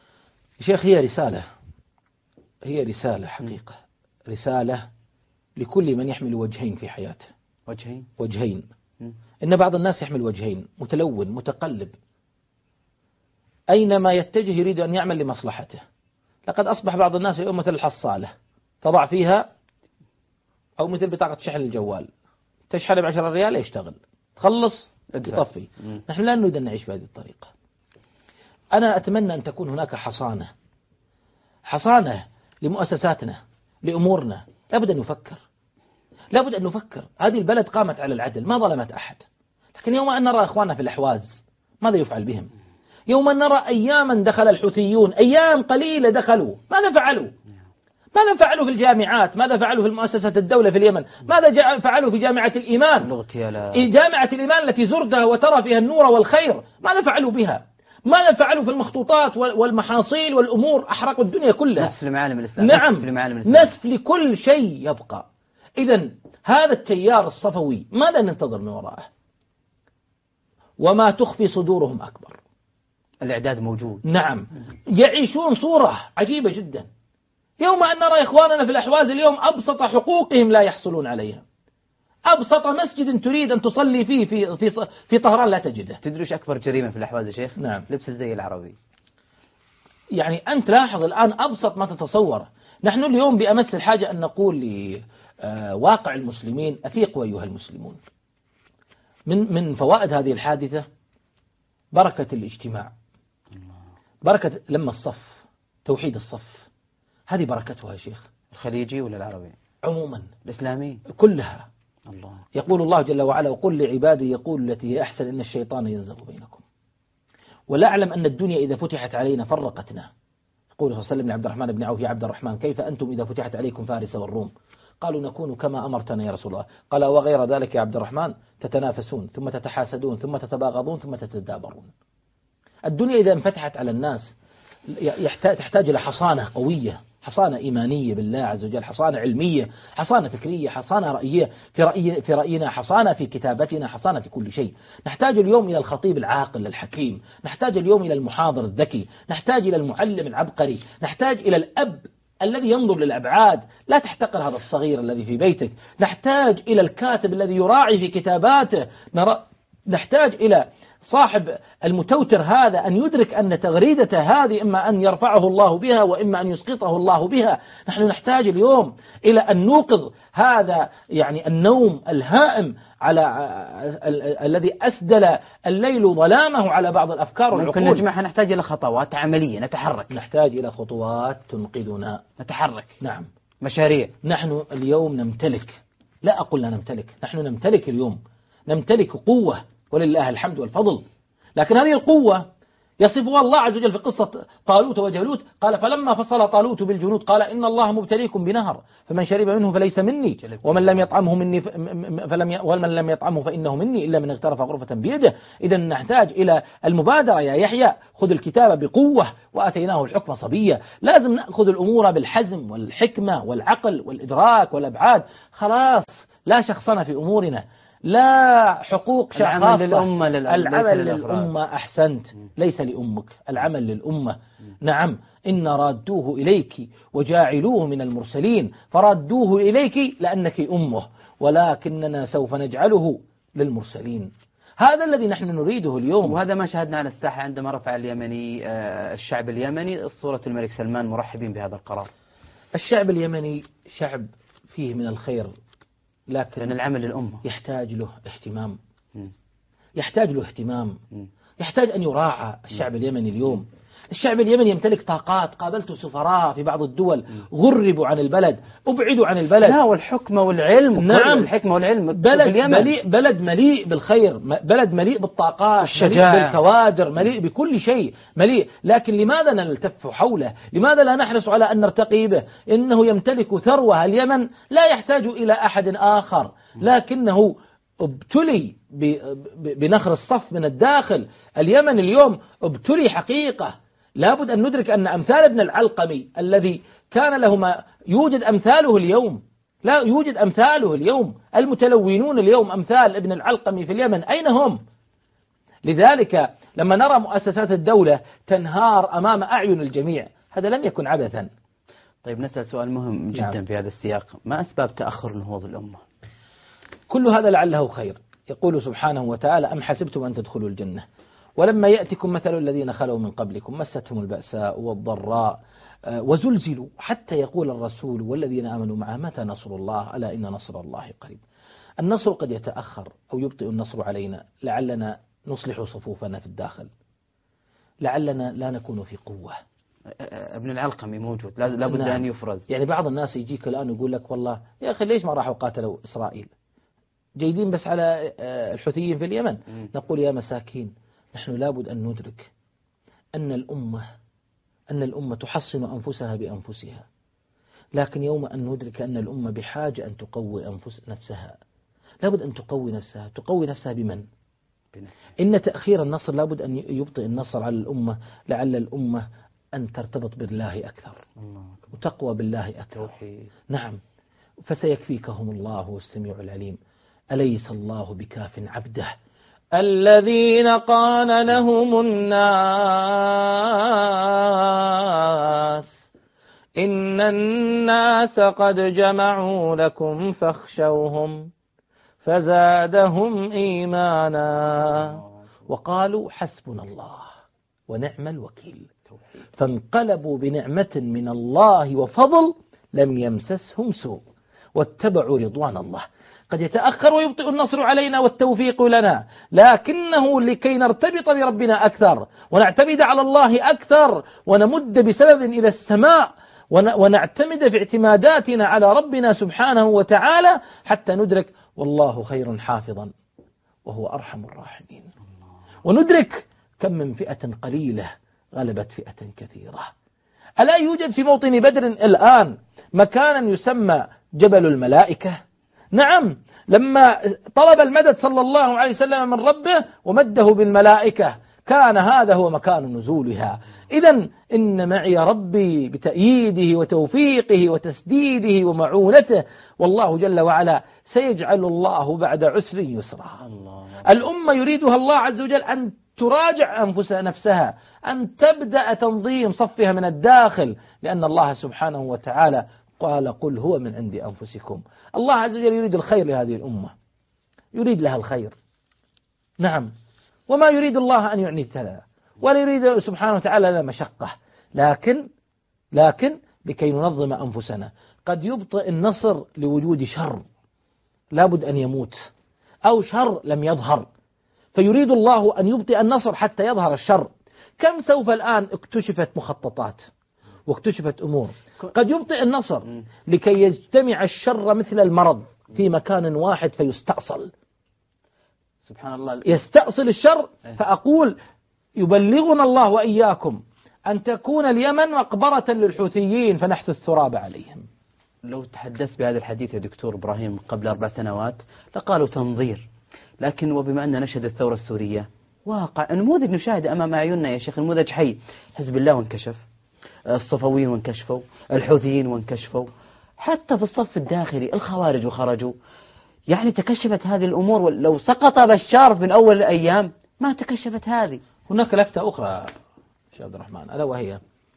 شيخ هي رسالة، هي رسالة حقيقة، رسالة لكل من يحمل وجهين في حياته. وجهين وجهين إن بعض الناس يحمل وجهين، متلون متقلب، أينما يتجه يريد أن يعمل لمصلحته. لقد أصبح بعض الناس يوم مثل الحصالة تضع فيها أو مثل بطاقة شحن الجوال، تشحن بعشرة ريال يشتغل، تخلص يطفي. نحن لا نريد أن نعيش بهذه الطريقة. أنا أتمنى أن تكون هناك حصانة، حصانة لمؤسساتنا لأمورنا. لابد أن نفكر، لابد أن نفكر. هذه البلد قامت على العدل، ما ظلمت أحد، لكن يوم أن نرى إخواننا في الأحواز ماذا يفعل بهم؟ يوم أن نرى أياما دخل الحوثيون، أيام قليلة دخلوا، ماذا فعلوا؟ ماذا فعلوا في الجامعات؟ ماذا فعلوا في المؤسسة الدولة في اليمن؟ ماذا فعلوا في جامعة الإيمان؟ جامعة الإيمان التي زرتها وترى فيها النور والخير، ماذا فعلوا بها؟ ماذا فعلوا في المخطوطات والمحاصيل والأمور؟ أحرقوا الدنيا كلها. نسف لمعالم الإسلام. نعم، نسف لمعالم الإسلام. نسف لكل شيء يبقى. إذن هذا التيار الصفوي ماذا ننتظر من وراءه؟ وما تخفي صدورهم أكبر. الإعداد موجود. نعم، يعيشون صورة عجيبة جدا. يوم أن نرى إخواننا في الأحواز اليوم أبسط حقوقهم لا يحصلون عليها. أبسط مسجد تريد أن تصلي فيه في في في طهران لا تجده. تدري ايش أكبر جريمة في الأحواز يا شيخ؟ نعم، لبس الزي العربي. يعني أنت لاحظ الآن أبسط ما تتصوره. نحن اليوم بأمس الحاجة أن نقول لواقع المسلمين: أفيقوا أيها المسلمون. من من فوائد هذه الحادثة بركة الاجتماع، بركة لما الصف، توحيد الصف، هذه بركتها يا شيخ. الخليجي ولا العربي؟ عموما الإسلامي كلها. الله. يقول الله جل وعلا: وقل لعبادي يقول التي هي أحسن إن الشيطان ينزغ بينكم. ولا أعلم أن الدنيا إذا فتحت علينا فرقتنا. يقول صلى الله عليه وسلم لعبد الرحمن بن عوف: يا عبد الرحمن كيف أنتم إذا فتحت عليكم فارس والروم؟ قالوا: نكون كما أمرتنا يا رسول الله. قال: وغير ذلك يا عبد الرحمن تتنافسون ثم تتحاسدون ثم تتباغضون ثم تتدابرون. الدنيا إذا انفتحت على الناس تحتاج إلى حصانة قوية، حصانة إيمانية بالله عز وجل، حصانة علمية، حصانة فكرية، حصانة رأيية في رأي في رأينا، حصانة في كتابتنا، حصانة في كل شيء. نحتاج اليوم إلى الخطيب العاقل الحكيم، نحتاج اليوم إلى المحاضر الذكي، نحتاج إلى المعلم العبقري، نحتاج إلى الأب الذي ينظر للأبعاد، لا تحتقر هذا الصغير الذي في بيتك، نحتاج إلى الكاتب الذي يراعي في كتاباته، نحتاج إلى صاحب المتوتر هذا أن يدرك أن تغريدته هذه إما أن يرفعه الله بها وإما أن يسقطه الله بها. نحن نحتاج اليوم إلى أن نوقظ هذا يعني النوم الهائم على الذي أسدل الليل ظلامه على بعض الأفكار والعقول. ممكن نجمعها. نحتاج إلى خطوات عملية، نتحرك. نحتاج إلى خطوات تنقذنا، نتحرك. نعم، مشاريع. نحن اليوم نمتلك، لا أقول لا نمتلك، نحن نمتلك اليوم، نمتلك قوة ولله الحمد والفضل. لكن هذه القوة يصفها الله عز وجل في قصة طالوت وجالوت. قال: فلما فصل طالوت بالجنود قال: إن الله مبتليكم بنهر فمن شرب منه فليس مني ومن لم يطعمه مني فلم ي... ومن لم يطعمه فإنه مني إلا من اغترف غرفة بيده. إذا نحتاج إلى المبادرة يا يحيى. خذ الكتاب بقوة وآتيناه الحكم صبية. لازم نأخذ الأمور بالحزم والحكمة والعقل والإدراك والأبعاد. خلاص، لا شخصنة في أمورنا، لا حقوق شخصية. العمل للأمة، العمل للأمة. أحسنت، ليس لأمك، العمل للأمة. نعم، إن رادوه إليك وجاعلوه من المرسلين، فرادوه إليك لأنك أمه، ولكننا سوف نجعله للمرسلين. هذا الذي نحن نريده اليوم، وهذا ما شاهدنا على الساحة عندما رفع اليمني الشعب اليمني صورة الملك سلمان مرحبين بهذا القرار. الشعب اليمني شعب فيه من الخير، لكن لأن العمل للأمة يحتاج له اهتمام، يحتاج له اهتمام، يحتاج أن يراعى. الشعب اليمني اليوم، الشعب اليمني يمتلك طاقات. قابلت سفراء في بعض الدول غربوا عن البلد، أبعدوا عن البلد. لا، والحكمة والعلم. نعم، الحكمة والعلم. بلد مليء، بلد مليء بالخير، بلد مليء بالطاقات، الشجاعة، مليء بالكوادر، مليء بكل شيء، مليء. لكن لماذا نلتف حوله؟ لماذا لا نحرص على أن نرتقي به؟ إنه يمتلك ثروة. اليمن لا يحتاج إلى أحد آخر، لكنه ابتلي بنخر الصف من الداخل. اليمن اليوم ابتلي حقيقة. لابد أن ندرك أن أمثال ابن العلقمي الذي كان له ما يوجد أمثاله اليوم، لا يوجد أمثاله اليوم. المتلونون اليوم أمثال ابن العلقمي في اليمن أين هم؟ لذلك لما نرى مؤسسات الدولة تنهار أمام أعين الجميع، هذا لم يكن عبثا. طيب، نسأل سؤال مهم جدا نعم. في هذا السياق: ما أسباب تأخر نهوض الأمة؟ كل هذا لعله خير. يقول سبحانه وتعالى: أم حسبتم أن تدخلوا الجنة ولما يأتكم مثل الذين خلوا من قبلكم مستهم البأساء والضراء وزلزلوا حتى يقول الرسول والذين آمنوا معه متى نصر الله ألا إن نصر الله قريب. النصر قد يتأخر أو يبطئ النصر علينا، لعلنا نصلح صفوفنا في الداخل، لعلنا لا نكون في قوة. ابن العلقمي موجود، لابد نعم. أن يفرز. يعني بعض الناس يجيك الآن يقول لك: والله يا أخي ليش ما راحوا قاتلوا إسرائيل؟ جيدين بس على الحوثيين في اليمن. م. نقول يا مساكين، نحن لابد أن ندرك أن الأمة أن الأمة تحصن أنفسها بأنفسها، لكن يوم أن ندرك أن الأمة بحاجة أن تقوي أنفس نفسها، لابد أن تقوي نفسها. تقوي نفسها بمن؟ إن تأخير النصر لابد أن يبطئ النصر على الأمة، لعل الأمة أن ترتبط بالله أكثر وتقوى بالله أكثر. نعم، فسيكفيكهم الله السميع العليم. أليس الله بكاف عبده الذين قال لهم الناس إن الناس قد جمعوا لكم فاخشوهم فزادهم إيمانا وقالوا حسبنا الله ونعم الوكيل، فانقلبوا بنعمة من الله وفضل لم يمسسهم سوء واتبعوا رضوان الله. قد يتأخر ويبطئ النصر علينا والتوفيق لنا، لكنه لكي نرتبط بربنا أكثر ونعتمد على الله أكثر ونمد بسبب إلى السماء ونعتمد في اعتماداتنا على ربنا سبحانه وتعالى حتى ندرك والله خير حافظا وهو أرحم الراحمين، وندرك كم من فئة قليلة غلبت فئة كثيرة. ألا يوجد في موطن بدر الآن مكانا يسمى جبل الملائكة؟ نعم، لما طلب المدد صلى الله عليه وسلم من ربه ومده بالملائكة كان هذا هو مكان نزولها. إذن إن معي ربي بتأييده وتوفيقه وتسديده ومعونته، والله جل وعلا سيجعل الله بعد عسر يسرا. الأمة يريدها الله عز وجل أن تراجع أنفسها نفسها، أن تبدأ تنظيم صفها من الداخل، لأن الله سبحانه وتعالى قال قل هو من عند أنفسكم. الله عز وجل يريد الخير لهذه الأمة، يريد لها الخير. نعم، وما يريد الله أن يعنيت لها ولا يريد سبحانه وتعالى لها مشقة، لكن لكن لكي ننظم أنفسنا. قد يبطئ النصر لوجود شر لابد أن يموت أو شر لم يظهر، فيريد الله أن يبطئ النصر حتى يظهر الشر. كم سوف الآن اكتشفت مخططات واكتشفت أمور. قد يبطئ النصر لكي يجتمع الشر مثل المرض في مكان واحد فيستأصل. سبحان الله، يستأصل الشر. فأقول يبلغنا الله وإياكم أن تكون اليمن مقبرة للحوثيين فنحث الثراب عليهم. لو تحدثت بهذا الحديث يا دكتور إبراهيم قبل أربع سنوات لقالوا تنظير، لكن وبما أن نشهد الثورة السورية واقع نموذج نشاهد أمام أعيننا يا شيخ، نموذج حي. حزب الله وانكشف، الصفويين وانكشفوا، الحوثيين وانكشفوا، حتى في الصف الداخلي الخوارج وخرجوا. يعني تكشفت هذه الأمور، لو سقط بشار من أول الأيام ما تكشفت هذه. هناك لفتة أخرى شيخ عبد الرحمن، ألا وهي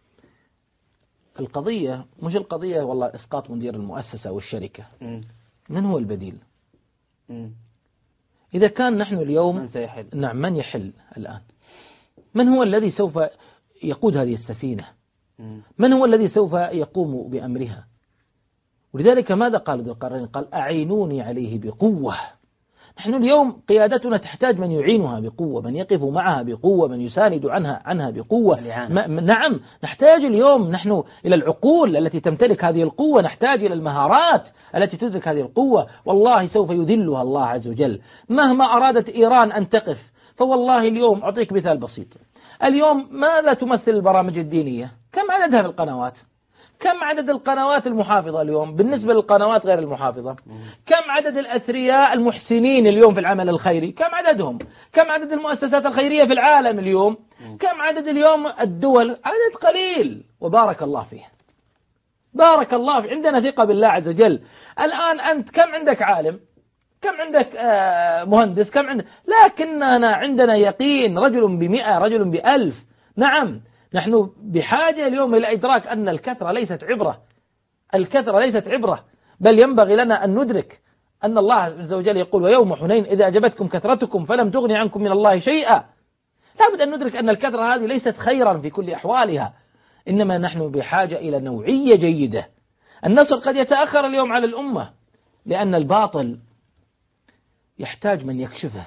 القضية مش القضية والله إسقاط مدير المؤسسة والشركة. م. من هو البديل؟ م. إذا كان نحن اليوم من سيحل؟ نعم، من يحل الآن؟ من هو الذي سوف يقود هذه السفينة؟ م. من هو الذي سوف يقوم بأمرها؟ ولذلك ماذا قال ذو القرنين؟ قال أعينوني عليه بقوة. نحن اليوم قيادتنا تحتاج من يعينها بقوة، من يقف معها بقوة، من يساند عنها عنها بقوة. نعم، نحتاج اليوم نحن إلى العقول التي تمتلك هذه القوة، نحتاج إلى المهارات التي تدرك هذه القوة. والله سوف يذلها الله عز وجل مهما أرادت إيران أن تقف. فوالله اليوم أعطيك مثال بسيط. اليوم ماذا تمثل البرامج الدينية؟ كم عددها في القنوات؟ كم عدد القنوات المحافظة اليوم بالنسبة للقنوات غير المحافظة؟ كم عدد الأثرياء المحسنين اليوم في العمل الخيري؟ كم عددهم؟ كم عدد المؤسسات الخيرية في العالم اليوم؟ كم عدد اليوم الدول؟ عدد قليل وبارك الله فيه، بارك الله فيه. عندنا ثقة بالله عز وجل. الآن أنت كم عندك عالم؟ كم عندك مهندس؟ كم عندك؟ لكننا عندنا يقين، رجل بمئة، رجل بألف. نعم، نحن بحاجة اليوم إلى إدراك أن الكثرة ليست عبرة، الكثرة ليست عبرة، بل ينبغي لنا أن ندرك أن الله عز وجل يقول ويوم حنين إذا أعجبتكم كثرتكم فلم تغني عنكم من الله شيئا. لابد أن ندرك أن الكثرة هذه ليست خيرا في كل أحوالها، إنما نحن بحاجة إلى نوعية جيدة. النصر قد يتأخر اليوم على الأمة لأن الباطل يحتاج من يكشفه،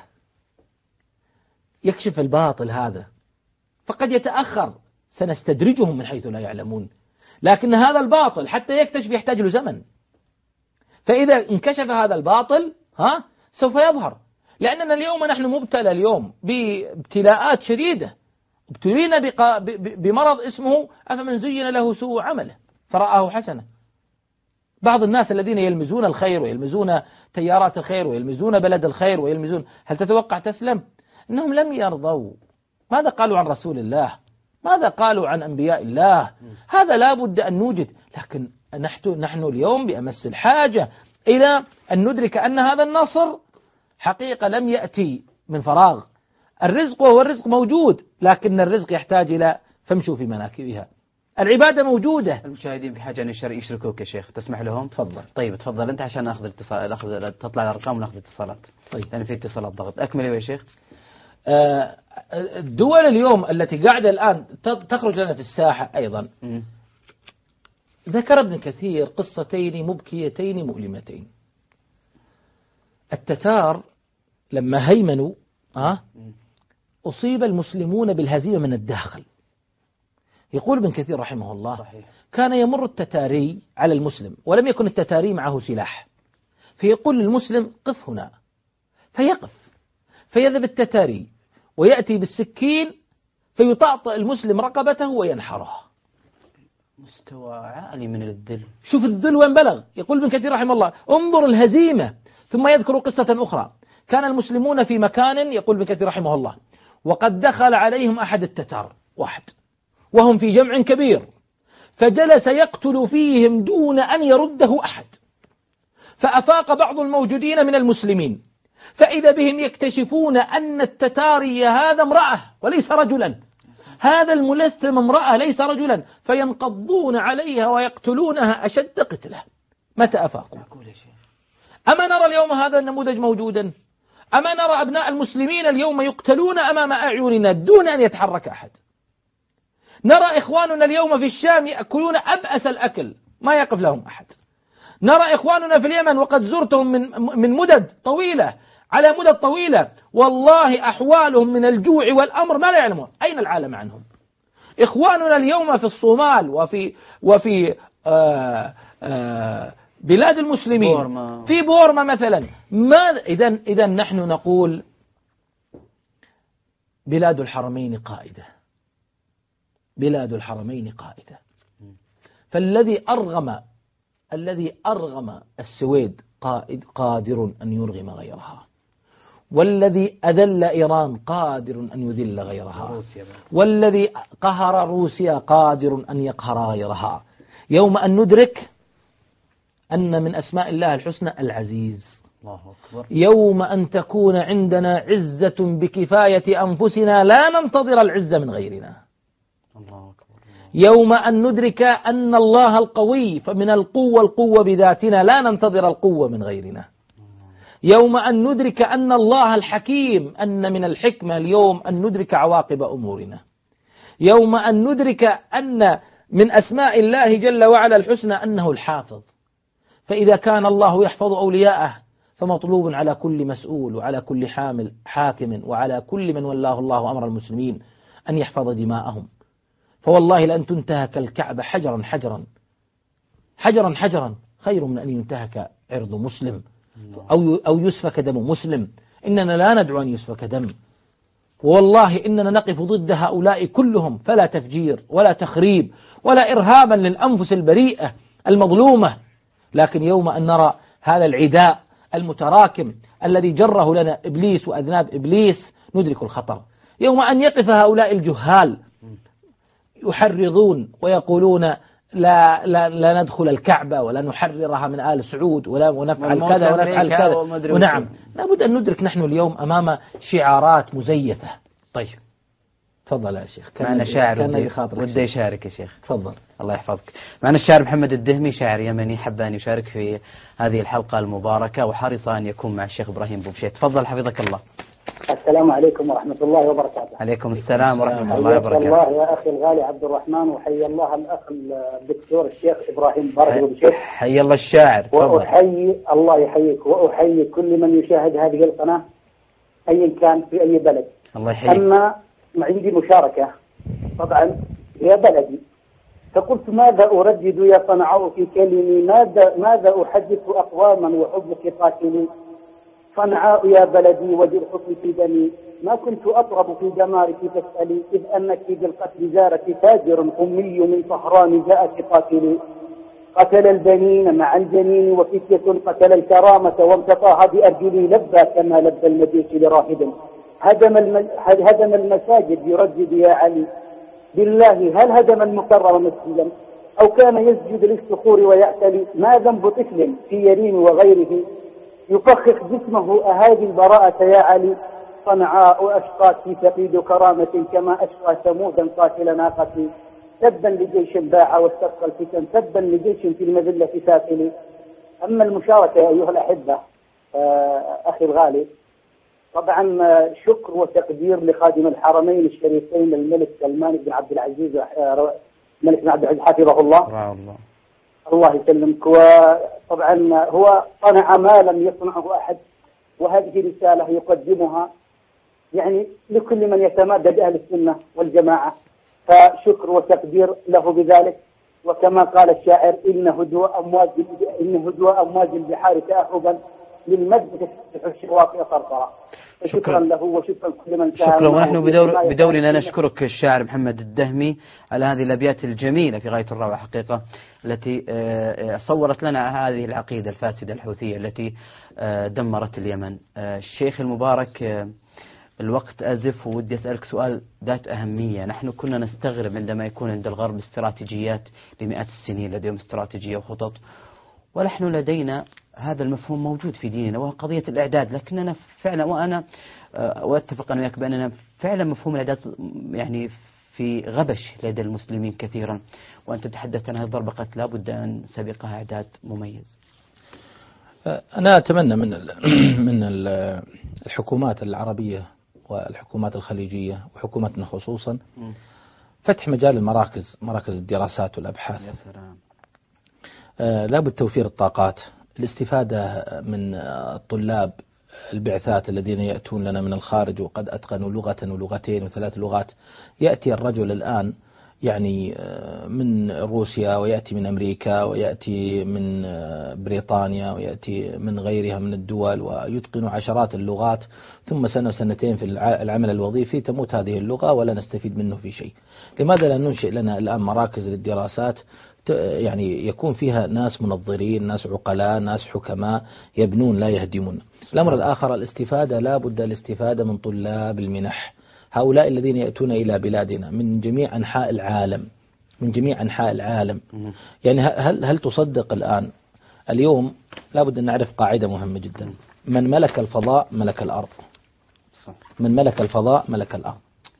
يكشف الباطل هذا، فقد يتأخر، سنستدرجهم من حيث لا يعلمون. لكن هذا الباطل حتى يكتشف يحتاج له زمن، فإذا انكشف هذا الباطل ها سوف يظهر. لأننا اليوم نحن مبتلى اليوم بابتلاءات شديدة، ابتلينا بمرض اسمه أفمن زين له سوء عمله فرآه حسنة. بعض الناس الذين يلمزون الخير ويلمزون تيارات الخير ويلمزون بلد الخير ويلمزون، هل تتوقع تسلم؟ أنهم لم يرضوا. ماذا قالوا عن رسول الله؟ ماذا قالوا عن أنبياء الله؟ هذا لا بد أن نوجد. لكن نحن, نحن اليوم بأمس الحاجة إلى أن ندرك أن هذا النصر حقيقة لم يأتي من فراغ. الرزق وهو الرزق موجود، لكن الرزق يحتاج إلى فامشوا في مناكبها. العبادة موجودة. المشاهدين بحاجة أن يشركوك يا شيخ، تسمح لهم؟ تفضل. طيب تفضل أنت عشان نأخذ اتصال، نأخذ تطلع الأرقام ونأخذ اتصالات. طيب. لأن في اتصالات ضغط. أكمل يا شيخ. آه الدول اليوم التي قاعدة الآن تخرج لنا في الساحة أيضا. م. ذكر ابن كثير قصتين مبكيتين مؤلمتين. التتار لما هيمنوا أه أصيب المسلمون بالهزيمة من الداخل. يقول ابن كثير رحمه الله صحيح. كان يمر التتاري على المسلم ولم يكن التتاري معه سلاح، فيقول للمسلم قف هنا، فيقف، فيذهب التتاري ويأتي بالسكين فيطأطأ المسلم رقبته وينحره. مستوى عالي من الذل. شوف الذل وين بلغ. يقول ابن كثير رحمه الله انظر الهزيمة. ثم يذكر قصة أخرى. كان المسلمون في مكان، يقول ابن كثير رحمه الله، وقد دخل عليهم أحد التتار واحد وهم في جمع كبير، فجلس يقتل فيهم دون أن يرده أحد. فأفاق بعض الموجودين من المسلمين، فإذا بهم يكتشفون أن التتاري هذا امرأة وليس رجلا، هذا الملثم امرأة ليس رجلا، فينقضون عليها ويقتلونها أشد قتله. متى أفاقوا؟ أما نرى اليوم هذا النموذج موجودا؟ أما نرى أبناء المسلمين اليوم يقتلون أمام أعيننا دون أن يتحرك أحد؟ نرى إخواننا اليوم في الشام يأكلون أبأس الأكل ما يقف لهم أحد. نرى إخواننا في اليمن وقد زرتهم من من مدد طويلة على مدد طويلة، والله أحوالهم من الجوع والأمر ما لا يعلمون. أين العالم عنهم؟ إخواننا اليوم في الصومال وفي وفي آآ آآ بلاد المسلمين بورما. في بورما مثلا. ماذا إذن إذن نحن نقول بلاد الحرمين قائدة، بلاد الحرمين قائدة. فالذي أرغم الذي أرغم السويد قائد قادر أن يرغم غيرها، والذي أذل إيران قادر أن يذل غيرها، والذي قهر روسيا قادر أن يقهر غيرها. يوم أن ندرك أن من أسماء الله الحسنى العزيز، الله أكبر. يوم أن تكون عندنا عزة بكفاية أنفسنا لا ننتظر العزة من غيرنا، الله أكبر. يوم أن ندرك أن الله القوي، فمن القوة القوة بذاتنا لا ننتظر القوة من غيرنا. يوم أن ندرك أن الله الحكيم، أن من الحكمة اليوم أن ندرك عواقب أمورنا. يوم أن ندرك أن من أسماء الله جل وعلا الحسنى أنه الحافظ، فإذا كان الله يحفظ أولياءه فمطلوب على كل مسؤول وعلى كل حامل حاكم وعلى كل من ولاه الله أمر المسلمين أن يحفظ دماءهم. فوالله لأن تنتهك الكعبة حجرا حجرا حجرا حجرا خير من أن ينتهك عرض مسلم أو أو يسفك دم مسلم. إننا لا ندعو أن يسفك دم، والله إننا نقف ضد هؤلاء كلهم، فلا تفجير ولا تخريب ولا إرهابا للأنفس البريئة المظلومة. لكن يوم أن نرى هذا العداء المتراكم الذي جره لنا إبليس وأذناب إبليس ندرك الخطر. يوم أن يقف هؤلاء الجهال يحرضون ويقولون لا, لا, لا ندخل الكعبة ولا نحررها من آل سعود ولا ونفعل كذا ونفعل كذا. ونعم لابد أن ندرك نحن اليوم أمام شعارات مزيفة. طيب تفضل يا شيخ. معنا شاعر ودي يشارك يا شيخ. تفضل. الله يحفظك. معنا الشاعر محمد الدهمي، شاعر يمني، حب أن يشارك في هذه الحلقة المباركة وحرص أن يكون مع الشيخ إبراهيم بوبشيت. تفضل حفظك الله. السلام عليكم ورحمة الله وبركاته. عليكم السلام ورحمة الله وبركاته. الله يا أخي الغالي عبد الرحمن، وحي الله الأخ الدكتور الشيخ إبراهيم بوبشيت. حي الله الشاعر. وأحيي الله يحييك، وأحيي كل من يشاهد هذه القناة أيا كان في أي بلد. الله يحييك. أما عندي مشاركة طبعا يا بلدي، فقلت ماذا أردد يا صنعاء في كلمي، ماذا ماذا أحدث أقواما وحبك قاتلي. صنعاء يا بلدي وذي الحكم في دمي، ما كنت أطرب في جمارك تسألي، إذ أنك بالقتل زارك تاجر أمي من صهران جاءك قاتلي. قتل البنين مع الجنين وفتية، قتل الكرامة وامتطاها بأرجلي، لبى كما لبى المجيش لراهب هدم الم... هدم المساجد يردد يا علي. بالله هل هدم المكرم مسجدا أو كان يسجد للصخور ويعتلي؟ ما ذنب طفل في يرين وغيره يفخخ جسمه أهادي البراءة يا علي. صنعاء أشقاك تقيد كرامة كما أشقى ثمودا قاتل ناقتي. تبا لجيش باع واستبقى الفتن، تبا لجيش في المذلة سافل. أما المشاركة يا أيها الأحبة أخي الغالي، طبعا شكر وتقدير لخادم الحرمين الشريفين الملك سلمان بن عبد العزيز، الملك بن عبد العزيز حفظه الله. الله الله يسلمك. وطبعا هو صنع ما لم يصنعه أحد، وهذه رسالة يقدمها يعني لكل من يتمادى بأهل السنة والجماعة، فشكر وتقدير له بذلك. وكما قال الشاعر: إن هدوء أمواج إن هدوء أمواج البحار تأهبا للمجد تفتح الشواطئ صرصرا. شكرا له وشكرا كل من ساهم. شكرا. ونحن بدور بدورنا نشكرك الشاعر محمد الدهمي على هذه الأبيات الجميلة في غاية الروعة حقيقة، التي صورت لنا هذه العقيدة الفاسدة الحوثية التي دمرت اليمن. الشيخ المبارك، الوقت أزف، وودي أسألك سؤال ذات أهمية. نحن كنا نستغرب عندما يكون عند الغرب استراتيجيات لمئات السنين، لديهم استراتيجية وخطط، ونحن لدينا هذا المفهوم موجود في ديننا وهو قضية الإعداد. لكننا فعلا، وأنا وأتفق أنا وياك بأننا فعلا مفهوم الإعداد يعني في غبش لدى المسلمين كثيرا. وأنت تحدثت عن هذه الضربة قالت لابد أن سبقها إعداد مميز. أنا أتمنى من من الحكومات العربية والحكومات الخليجية وحكومتنا خصوصا فتح مجال المراكز، مراكز الدراسات والأبحاث. آه لابد توفير الطاقات، الاستفادة من الطلاب البعثات الذين يأتون لنا من الخارج وقد أتقنوا لغة ولغتين وثلاث لغات. يأتي الرجل الآن يعني من روسيا ويأتي من أمريكا ويأتي من بريطانيا ويأتي من غيرها من الدول ويتقن عشرات اللغات، ثم سنة سنتين في العمل الوظيفي تموت هذه اللغة ولا نستفيد منه في شيء. لماذا لا ننشئ لنا الآن مراكز للدراسات يعني يكون فيها ناس منظرين، ناس عقلاء، ناس حكماء يبنون لا يهدمون. الأمر الآخر الاستفادة، لا بد الاستفادة من طلاب المنح، هؤلاء الذين يأتون إلى بلادنا من جميع أنحاء العالم، من جميع أنحاء العالم. يعني هل هل تصدق الآن اليوم لابد أن نعرف قاعدة مهمة جدا: من ملك الفضاء ملك الأرض. من ملك الفضاء ملك الأرض.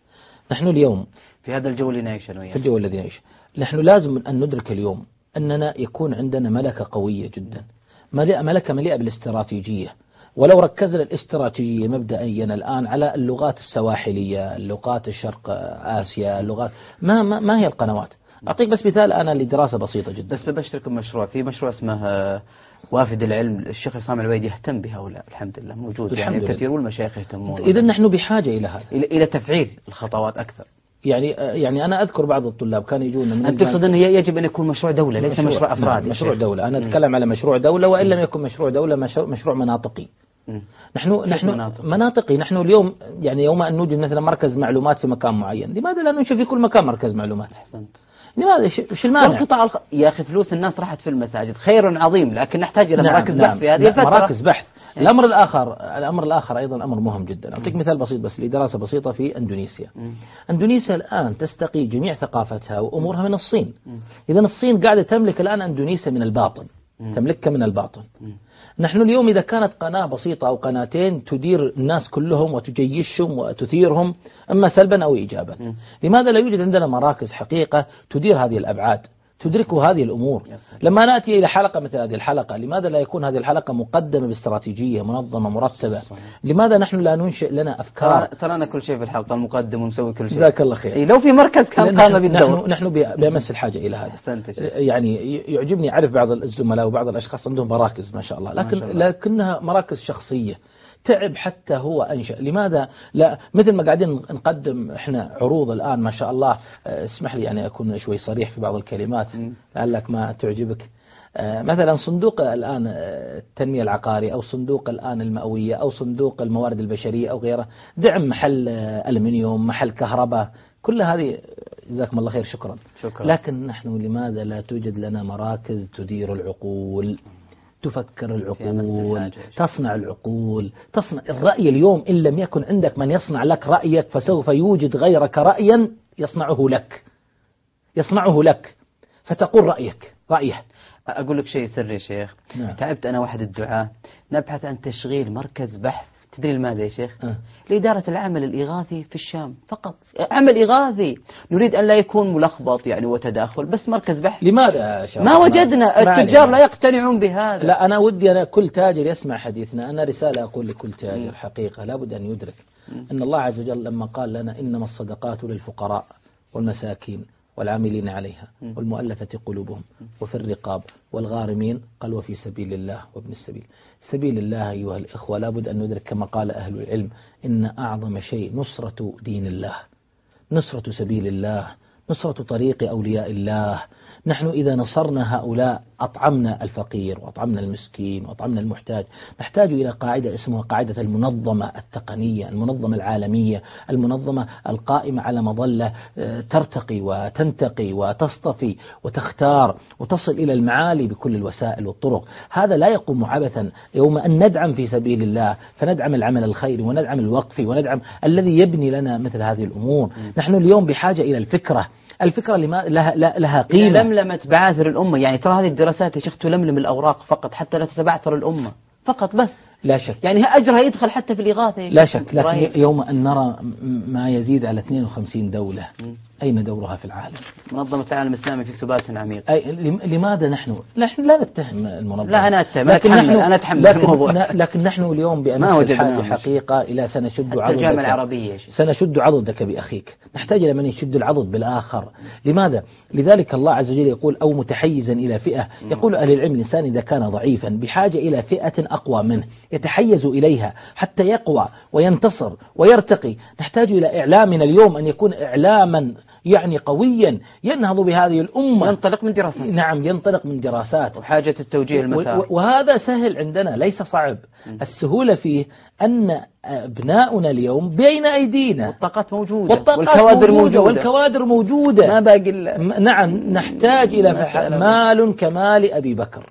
نحن اليوم في هذا الجو اللي نعيشه، في الجو الذي نعيشه، نحن لازم أن ندرك اليوم أننا يكون عندنا ملكة قوية جدا، ملكة مليئة بالاستراتيجية. ولو ركزنا الاستراتيجية مبدئيا الآن على اللغات السواحلية، اللغات الشرق آسيا، اللغات ما ما, ما هي القنوات. أعطيك بس مثال أنا لدراسة بسيطة جدا. بس بشترك بمشروع، في مشروع اسمه وافد العلم، الشيخ عصام العويدي يهتم بهؤلاء، الحمد لله موجود، يعني كثير والمشايخ يهتمون. إذا نحن بحاجة إلى هذا، إلى, إلى تفعيل الخطوات أكثر. يعني يعني أنا أذكر بعض الطلاب كانوا يجون من أنت تقصد أنه يجب أن يكون مشروع دولة ليس مشروع, مشروع أفراد؟ نعم مشروع دولة. أنا أتكلم على مشروع دولة، وإن لم يكن مشروع دولة مشروع مناطقي. م. نحن نحن مناطق. مناطقي. نحن اليوم يعني يوم أن نوجد مثلا مركز معلومات في مكان معين، لماذا لا ننشئ في كل مكان مركز معلومات؟ أحسنت. لماذا؟ ايش المانع؟ القطاع الخ... يا أخي فلوس الناس راحت في المساجد، خير عظيم، لكن نحتاج إلى مراكز نعم. بحث في هذه الفترة. مراكز بحث. الأمر الآخر الأمر الآخر أيضا أمر مهم جدا. أعطيك مثال بسيط بس لدراسة بسيطة في أندونيسيا. م. أندونيسيا الآن تستقي جميع ثقافتها وأمورها من الصين. إذا الصين قاعدة تملك الآن أندونيسيا من الباطن، م. تملكها من الباطن. م. نحن اليوم إذا كانت قناة بسيطة أو قناتين تدير الناس كلهم وتجيشهم وتثيرهم إما سلبا أو إيجابا، م. لماذا لا يوجد عندنا مراكز حقيقة تدير هذه الأبعاد، تدركوا هذه الأمور؟ لما نأتي إلى حلقة مثل هذه الحلقة، لماذا لا يكون هذه الحلقة مقدمة باستراتيجية منظمة مرتبة؟ صحيح. لماذا نحن لا ننشئ لنا أفكار؟ ترانا كل شيء في الحلقة المقدم ونسوي كل شيء. جزاك الله خير. إيه لو في مركز كان قام بالدور. نحن, نحن بأمس الحاجة إلى هذا. يعني يعجبني أعرف بعض الزملاء وبعض الأشخاص عندهم مراكز ما شاء الله، لكن شاء الله. لكنها مراكز شخصية، تعب حتى هو أنشأ. لماذا لا مثل ما قاعدين نقدم إحنا عروض الآن ما شاء الله؟ اسمح لي يعني أكون شوي صريح في بعض الكلمات لعلك ما تعجبك. مثلا صندوق الآن التنمية العقاري أو صندوق الآن المئوية أو صندوق الموارد البشرية أو غيره، دعم محل ألمنيوم، محل كهرباء، كل هذه جزاكم الله خير شكرا. شكرا. لكن نحن لماذا لا توجد لنا مراكز تدير العقول، تفكر العقول، تصنع العقول، تصنع الرأي. اليوم إن لم يكن عندك من يصنع لك رأيك فسوف يوجد غيرك رأيا يصنعه لك يصنعه لك فتقول رأيك رأيه. أقول لك شيء سري يا شيخ. نعم. تعبت أنا واحد الدعاء نبحث عن تشغيل مركز بحث، تدري لماذا يا شيخ؟ أه. لإدارة العمل الإغاثي في الشام فقط، عمل إغاثي، نريد أن لا يكون ملخبط يعني وتداخل، بس مركز بحث. لماذا شاء ما وجدنا، التجار لا يقتنعون بهذا. لا أنا ودي أنا كل تاجر يسمع حديثنا، أنا رسالة أقول لكل تاجر حقيقة لابد أن يدرك أن الله عز وجل لما قال لنا إنما الصدقات للفقراء والمساكين والعاملين عليها والمؤلفة قلوبهم وفي الرقاب والغارمين، قال وفي سبيل الله وابن السبيل. سبيل الله أيها الإخوة لابد أن ندرك كما قال أهل العلم إن أعظم شيء نصرة دين الله، نصرة سبيل الله، نصرة طريق أولياء الله. نحن إذا نصرنا هؤلاء أطعمنا الفقير وأطعمنا المسكين وأطعمنا المحتاج. نحتاج إلى قاعدة اسمها قاعدة المنظمة التقنية، المنظمة العالمية، المنظمة القائمة على مظلة ترتقي وتنتقي وتصطفي وتختار وتصل إلى المعالي بكل الوسائل والطرق. هذا لا يقوم عبثا. يوم أن ندعم في سبيل الله فندعم العمل الخيري وندعم الوقفي وندعم الذي يبني لنا مثل هذه الأمور. نحن اليوم بحاجة إلى الفكرة، الفكرة لما لها, لها قيمة. لملمت بعاثر الأمة، يعني ترى هذه الدراسات يا شيخ تلملم الأوراق فقط حتى لا تتبعثر الأمة فقط بس. لا شك، يعني أجرها يدخل حتى في الإغاثة. لا شك، لكن يوم أن نرى ما يزيد على اثنين وخمسين دولة م. أين دورها في العالم؟ منظمة العالم الإسلامي في ثبات عميق. أي لماذا نحن نحن لا نتهم المنظمة؟ لا أنا أتهم، لكن نحن نحن أنا أتحمل لكن, الموضوع. لكن نحن اليوم بأمس الحاجة حقيقة إلى سنشد عضدك. الجامعة العربية سنشد عضدك بأخيك، نحتاج إلى من يشد العضد بالآخر. لماذا؟ لذلك الله عز وجل يقول أو متحيزا إلى فئة. يقول أهل العلم الإنسان إذا كان ضعيفا بحاجة إلى فئة أقوى منه يتحيز إليها حتى يقوى وينتصر ويرتقي. نحتاج إلى إعلامنا اليوم أن يكون إعلاما يعني قويا ينهض بهذه الأمة، ينطلق من دراسات. نعم ينطلق من دراسات وحاجة التوجيه المسار، وهذا سهل عندنا ليس صعب. م. السهولة فيه أن أبناؤنا اليوم بين أيدينا، والطاقات موجودة، والكوادر موجودة والكوادر موجودة ما باقي إلا. نعم نحتاج إلى مال كمال أبي بكر.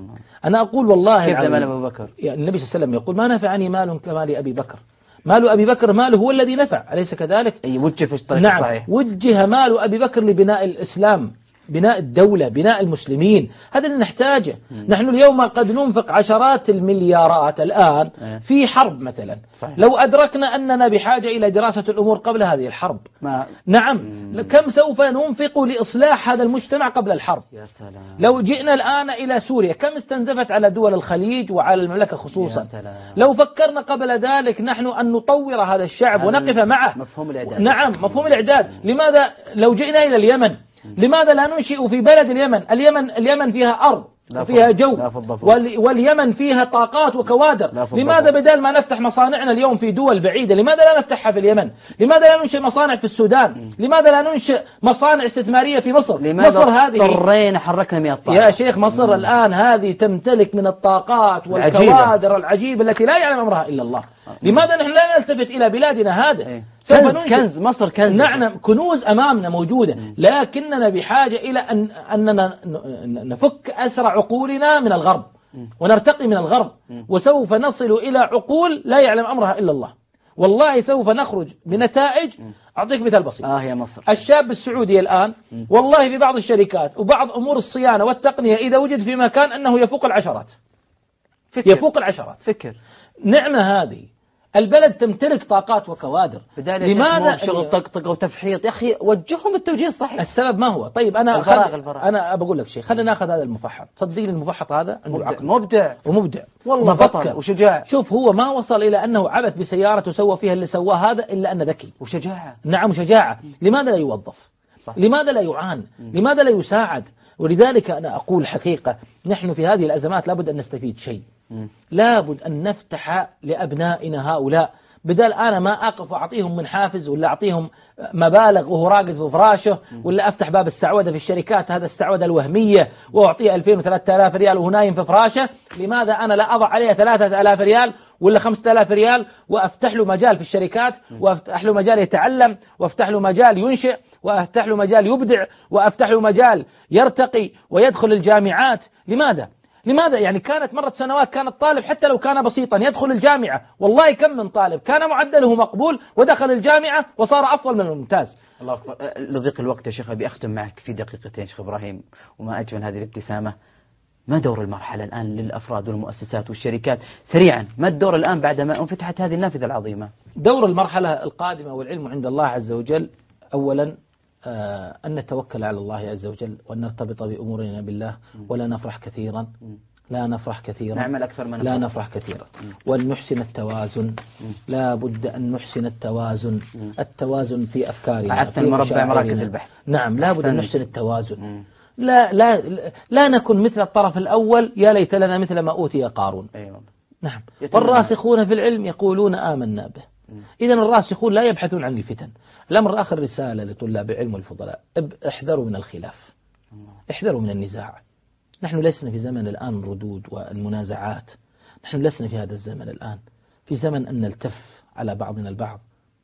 أنا أقول والله كيف مال أبي بكر؟ يعني النبي صلى الله عليه وسلم يقول ما نفعني مال كمال أبي بكر. مال أبي بكر ماله هو الذي نفع، أليس كذلك؟ أي وجه في الطريق نعم الصحيح. وجه مال أبي بكر لبناء الإسلام، بناء الدولة، بناء المسلمين. هذا اللي نحتاجه. م. نحن اليوم قد ننفق عشرات المليارات الآن م. في حرب مثلا. صحيح. لو أدركنا أننا بحاجة إلى دراسة الأمور قبل هذه الحرب ما. نعم م. كم سوف ننفق لإصلاح هذا المجتمع قبل الحرب؟ يا سلام. لو جئنا الآن إلى سوريا كم استنزفت على دول الخليج وعلى المملكة خصوصا؟ يا سلام. لو فكرنا قبل ذلك نحن أن نطور هذا الشعب ونقف معه. مفهوم الإعداد. نعم مفهوم الإعداد. لماذا لو جئنا إلى اليمن لماذا لا ننشئ في بلد اليمن؟ اليمن اليمن فيها أرض وفيها جو، واليمن فيها طاقات وكوادر. لماذا بدل ما نفتح مصانعنا اليوم في دول بعيدة لماذا لا نفتحها في اليمن؟ لماذا لا ننشئ مصانع في السودان؟ لماذا لا ننشئ مصانع استثمارية في مصر؟ مصر هذه اضطرينا حركنا من الطاقة يا شيخ. مصر مم. الآن هذه تمتلك من الطاقات والكوادر العجيبة التي لا يعلم أمرها إلا الله. لماذا نحن لا نلتفت إلى بلادنا هذا؟ إيه؟ كنز, كنز مصر كنز. نعم كنوز أمامنا موجودة، لكننا بحاجة إلى أن أننا نفك أسر عقولنا من الغرب ونرتقي من الغرب، وسوف نصل إلى عقول لا يعلم أمرها إلا الله. والله سوف نخرج بنتائج. أعطيك مثال بسيط. آه يا مصر. الشاب السعودي الآن والله في بعض الشركات وبعض أمور الصيانة والتقنية إذا وجد في مكان أنه يفوق العشرات. فكر. يفوق العشرات. فكر. نعمة هذه. البلد تمتلك طاقات وكوادر. لماذا شغل طقطقة وتفحيط؟ يا أخي وجههم التوجيه الصحيح. السبب ما هو؟ طيب أنا الفراغ الفراغ. أنا بقول لك شيء، خلينا ناخذ هذا المفحط. صدقني المفحط هذا مبدع, مبدع ومبدع والله، بطل وشجاع. شوف هو ما وصل إلى أنه عبث بسيارة وسوى فيها اللي سواه هذا إلا أنه ذكي وشجاعة. نعم وشجاعة. لماذا لا يوظف؟ صح. لماذا لا يعان؟ لماذا لا يساعد؟ ولذلك أنا أقول حقيقة نحن في هذه الأزمات لابد أن نستفيد شيء. لابد أن نفتح لأبنائنا هؤلاء، بدل أنا ما أقف وأعطيهم من حافز ولا أعطيهم مبالغ وهو راقد في فراشه، ولا أفتح باب السعودة في الشركات، هذا السعودة الوهمية، وأعطيه ألفين وثلاثة آلاف ريال وهو نايم في فراشه. لماذا أنا لا أضع عليه ثلاثة آلاف ريال ولا خمسة آلاف ريال وأفتح له مجال في الشركات، وأفتح له مجال يتعلم، وأفتح له مجال ينشئ، وأفتح له مجال يبدع، وأفتح له مجال يرتقي ويدخل الجامعات؟ لماذا؟ لماذا؟ يعني كانت مرت سنوات كان الطالب حتى لو كان بسيطا يدخل الجامعة، والله كم من طالب كان معدله مقبول ودخل الجامعة وصار أفضل من الممتاز. الله أكبر. لضيق الوقت يا شيخ أبي أختم معك في دقيقتين شيخ إبراهيم، وما أجمل هذه الابتسامة. ما دور المرحلة الآن للأفراد والمؤسسات والشركات سريعا؟ ما الدور الآن بعدما انفتحت هذه النافذة العظيمة؟ دور المرحلة القادمة والعلم عند الله عز وجل أولا آه أن نتوكل على الله عز وجل وأن نرتبط بأمورنا بالله ولا نفرح كثيرا لا نفرح كثيرا نعمل أكثر من لا نفرح كثيرا وأن نحسن التوازن. لا بد أن نحسن التوازن التوازن في أفكارنا. أعدت المربع مراكز البحث. نعم لا بد أن نحسن التوازن. لا لا لا نكن مثل الطرف الأول يا ليت لنا مثل ما أوتي قارون. أيوة. نعم. والراسخون في العلم يقولون آمنا به. إذا الراسخون لا يبحثون عن الفتن. الأمر الآخر رسالة لطلاب العلم والفضلاء، احذروا من الخلاف، احذروا من النزاع. نحن لسنا في زمن الآن ردود والمنازعات، نحن لسنا في هذا الزمن الآن، في زمن أن نلتف على بعضنا البعض،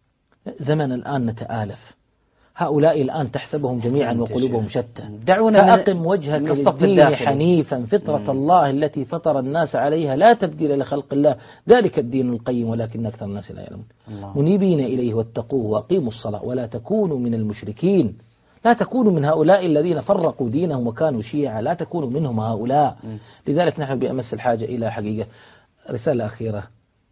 زمن الآن نتآلف. هؤلاء الآن تحسبهم جميعا وقلوبهم شتى. دعونا فأقم وجهك للدين حنيفا فطرة الله التي فطر الناس عليها لا تبديل لخلق الله ذلك الدين القيم ولكن أكثر الناس لا يعلمون. منيبين إليه واتقوه وأقيموا الصلاة ولا تكونوا من المشركين. لا تكونوا من هؤلاء الذين فرقوا دينهم وكانوا شيعا، لا تكونوا منهم هؤلاء. لذلك نحن بأمس الحاجة إلى حقيقة رسالة أخيرة،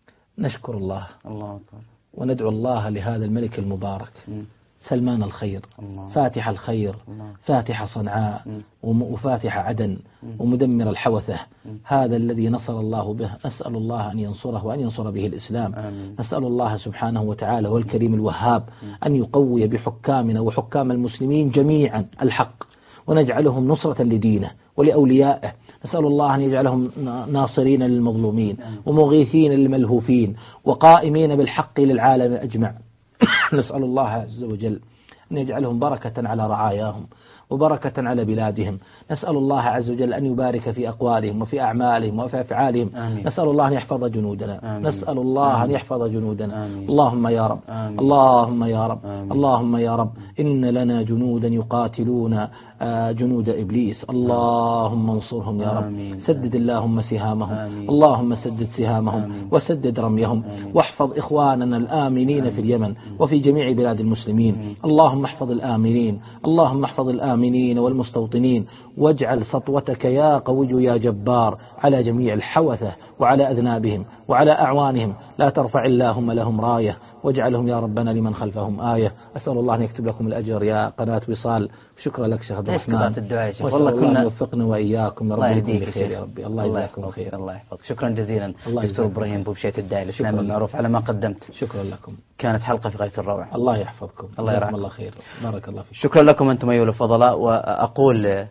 نشكر الله, الله أكبر. وندعو الله لهذا الملك المبارك سلمان الخير، الله. فاتح الخير، الله. فاتح صنعاء، وفاتح عدن، ومدمر الحوثة، هذا الذي نصر الله به. نسأل الله أن ينصره وأن ينصر به الإسلام. آمين. نسأل الله سبحانه وتعالى هو الكريم الوهاب أن يقوي بحكامنا وحكام المسلمين جميعا الحق، ونجعلهم نصرة لدينه ولأوليائه. نسأل الله أن يجعلهم ناصرين للمظلومين ومغيثين للملهوفين وقائمين بالحق للعالم أجمع. نسأل الله عز وجل أن يجعلهم بركة على رعاياهم وبركة على بلادهم. نسأل الله عز وجل أن يبارك في أقوالهم وفي أعمالهم وفي أفعالهم. آمين. نسأل الله أن يحفظ جنودنا. آمين. نسأل الله آمين. أن يحفظ جنودنا. آمين. اللهم يا رب. آمين. اللهم يا رب. آمين. اللهم يا رب إن لنا جنودا يقاتلون جنود إبليس، اللهم انصرهم يا رب. آمين. سدد اللهم سهامهم. آمين. اللهم سدد سهامهم. آمين. وسدد رميهم. آمين. واحفظ إخواننا الآمنين. آمين. في اليمن وفي جميع بلاد المسلمين. آمين. اللهم احفظ الآمنين، اللهم احفظ الآمنين والمستوطنين، واجعل سطوتك يا قوي يا جبار على جميع الحوثة وعلى أذنابهم وعلى أعوانهم، لا ترفع اللهم لهم راية، واجعلهم يا ربنا لمن خلفهم آية. أسأل الله أن يكتب لكم الأجر يا قناة وصال. شكرا لك شيخ عبد الرحمن، والله كنا يوفقنا وإياكم يا رب. يهديك خير يا ربي. الله يجزاكم خير. الله يحفظك. شكرا جزيلا دكتور إبراهيم بوبشيت الداعي الإسلامي المعروف على ما قدمت. شكرا لكم، كانت حلقة في غاية الروعة. الله يحفظكم. الله يرحمكم. الله خير. بارك الله فيك. شكرا لكم أنتم أيها الفضلاء. وأقول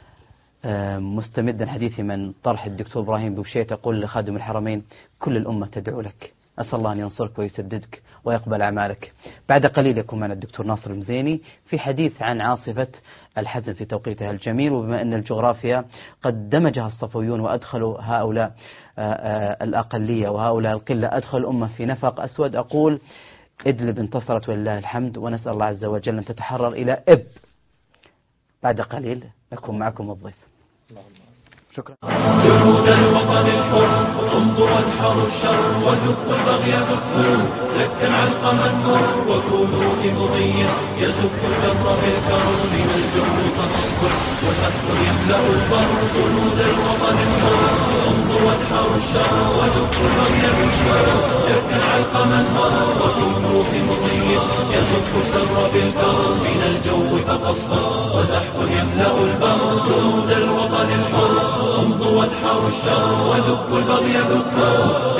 مستمدا حديثي من طرح الدكتور إبراهيم بوبشيت، أقول لخادم الحرمين كل الأمة تدعو لك، أسأل الله أن ينصرك ويسددك ويقبل أعمالك. بعد قليل يكون معنا الدكتور ناصر المزيني في حديث عن عاصفة الحزن في توقيتها الجميل، وبما أن الجغرافيا قد دمجها الصفويون وأدخلوا هؤلاء الأقلية وهؤلاء القلة، أدخل الأمة في نفق أسود، أقول إدلب انتصرت ولله الحمد، ونسأل الله عز وجل أن تتحرر إلى إب. بعد قليل نكون معكم الضيف. شكرا. جنود الوطن الحر امضوا وادحروا الشر وذقوا البغي ذقوا، لكن علقم النور وكونوا في مضي يزف الجمر بالكر، من الجو تصفر وشخص يملأ البر. جنود الوطن الحر امضوا وادحروا الشر وذقوا البغي ذقوا، لكن علقم النور وكونوا في مضي يزف الجمر بالكر، من الجو تصفر وزحف يملأ البر. جنود الوطن الحر امضوا وادحروا الشر وذقوا البغي ذقوا.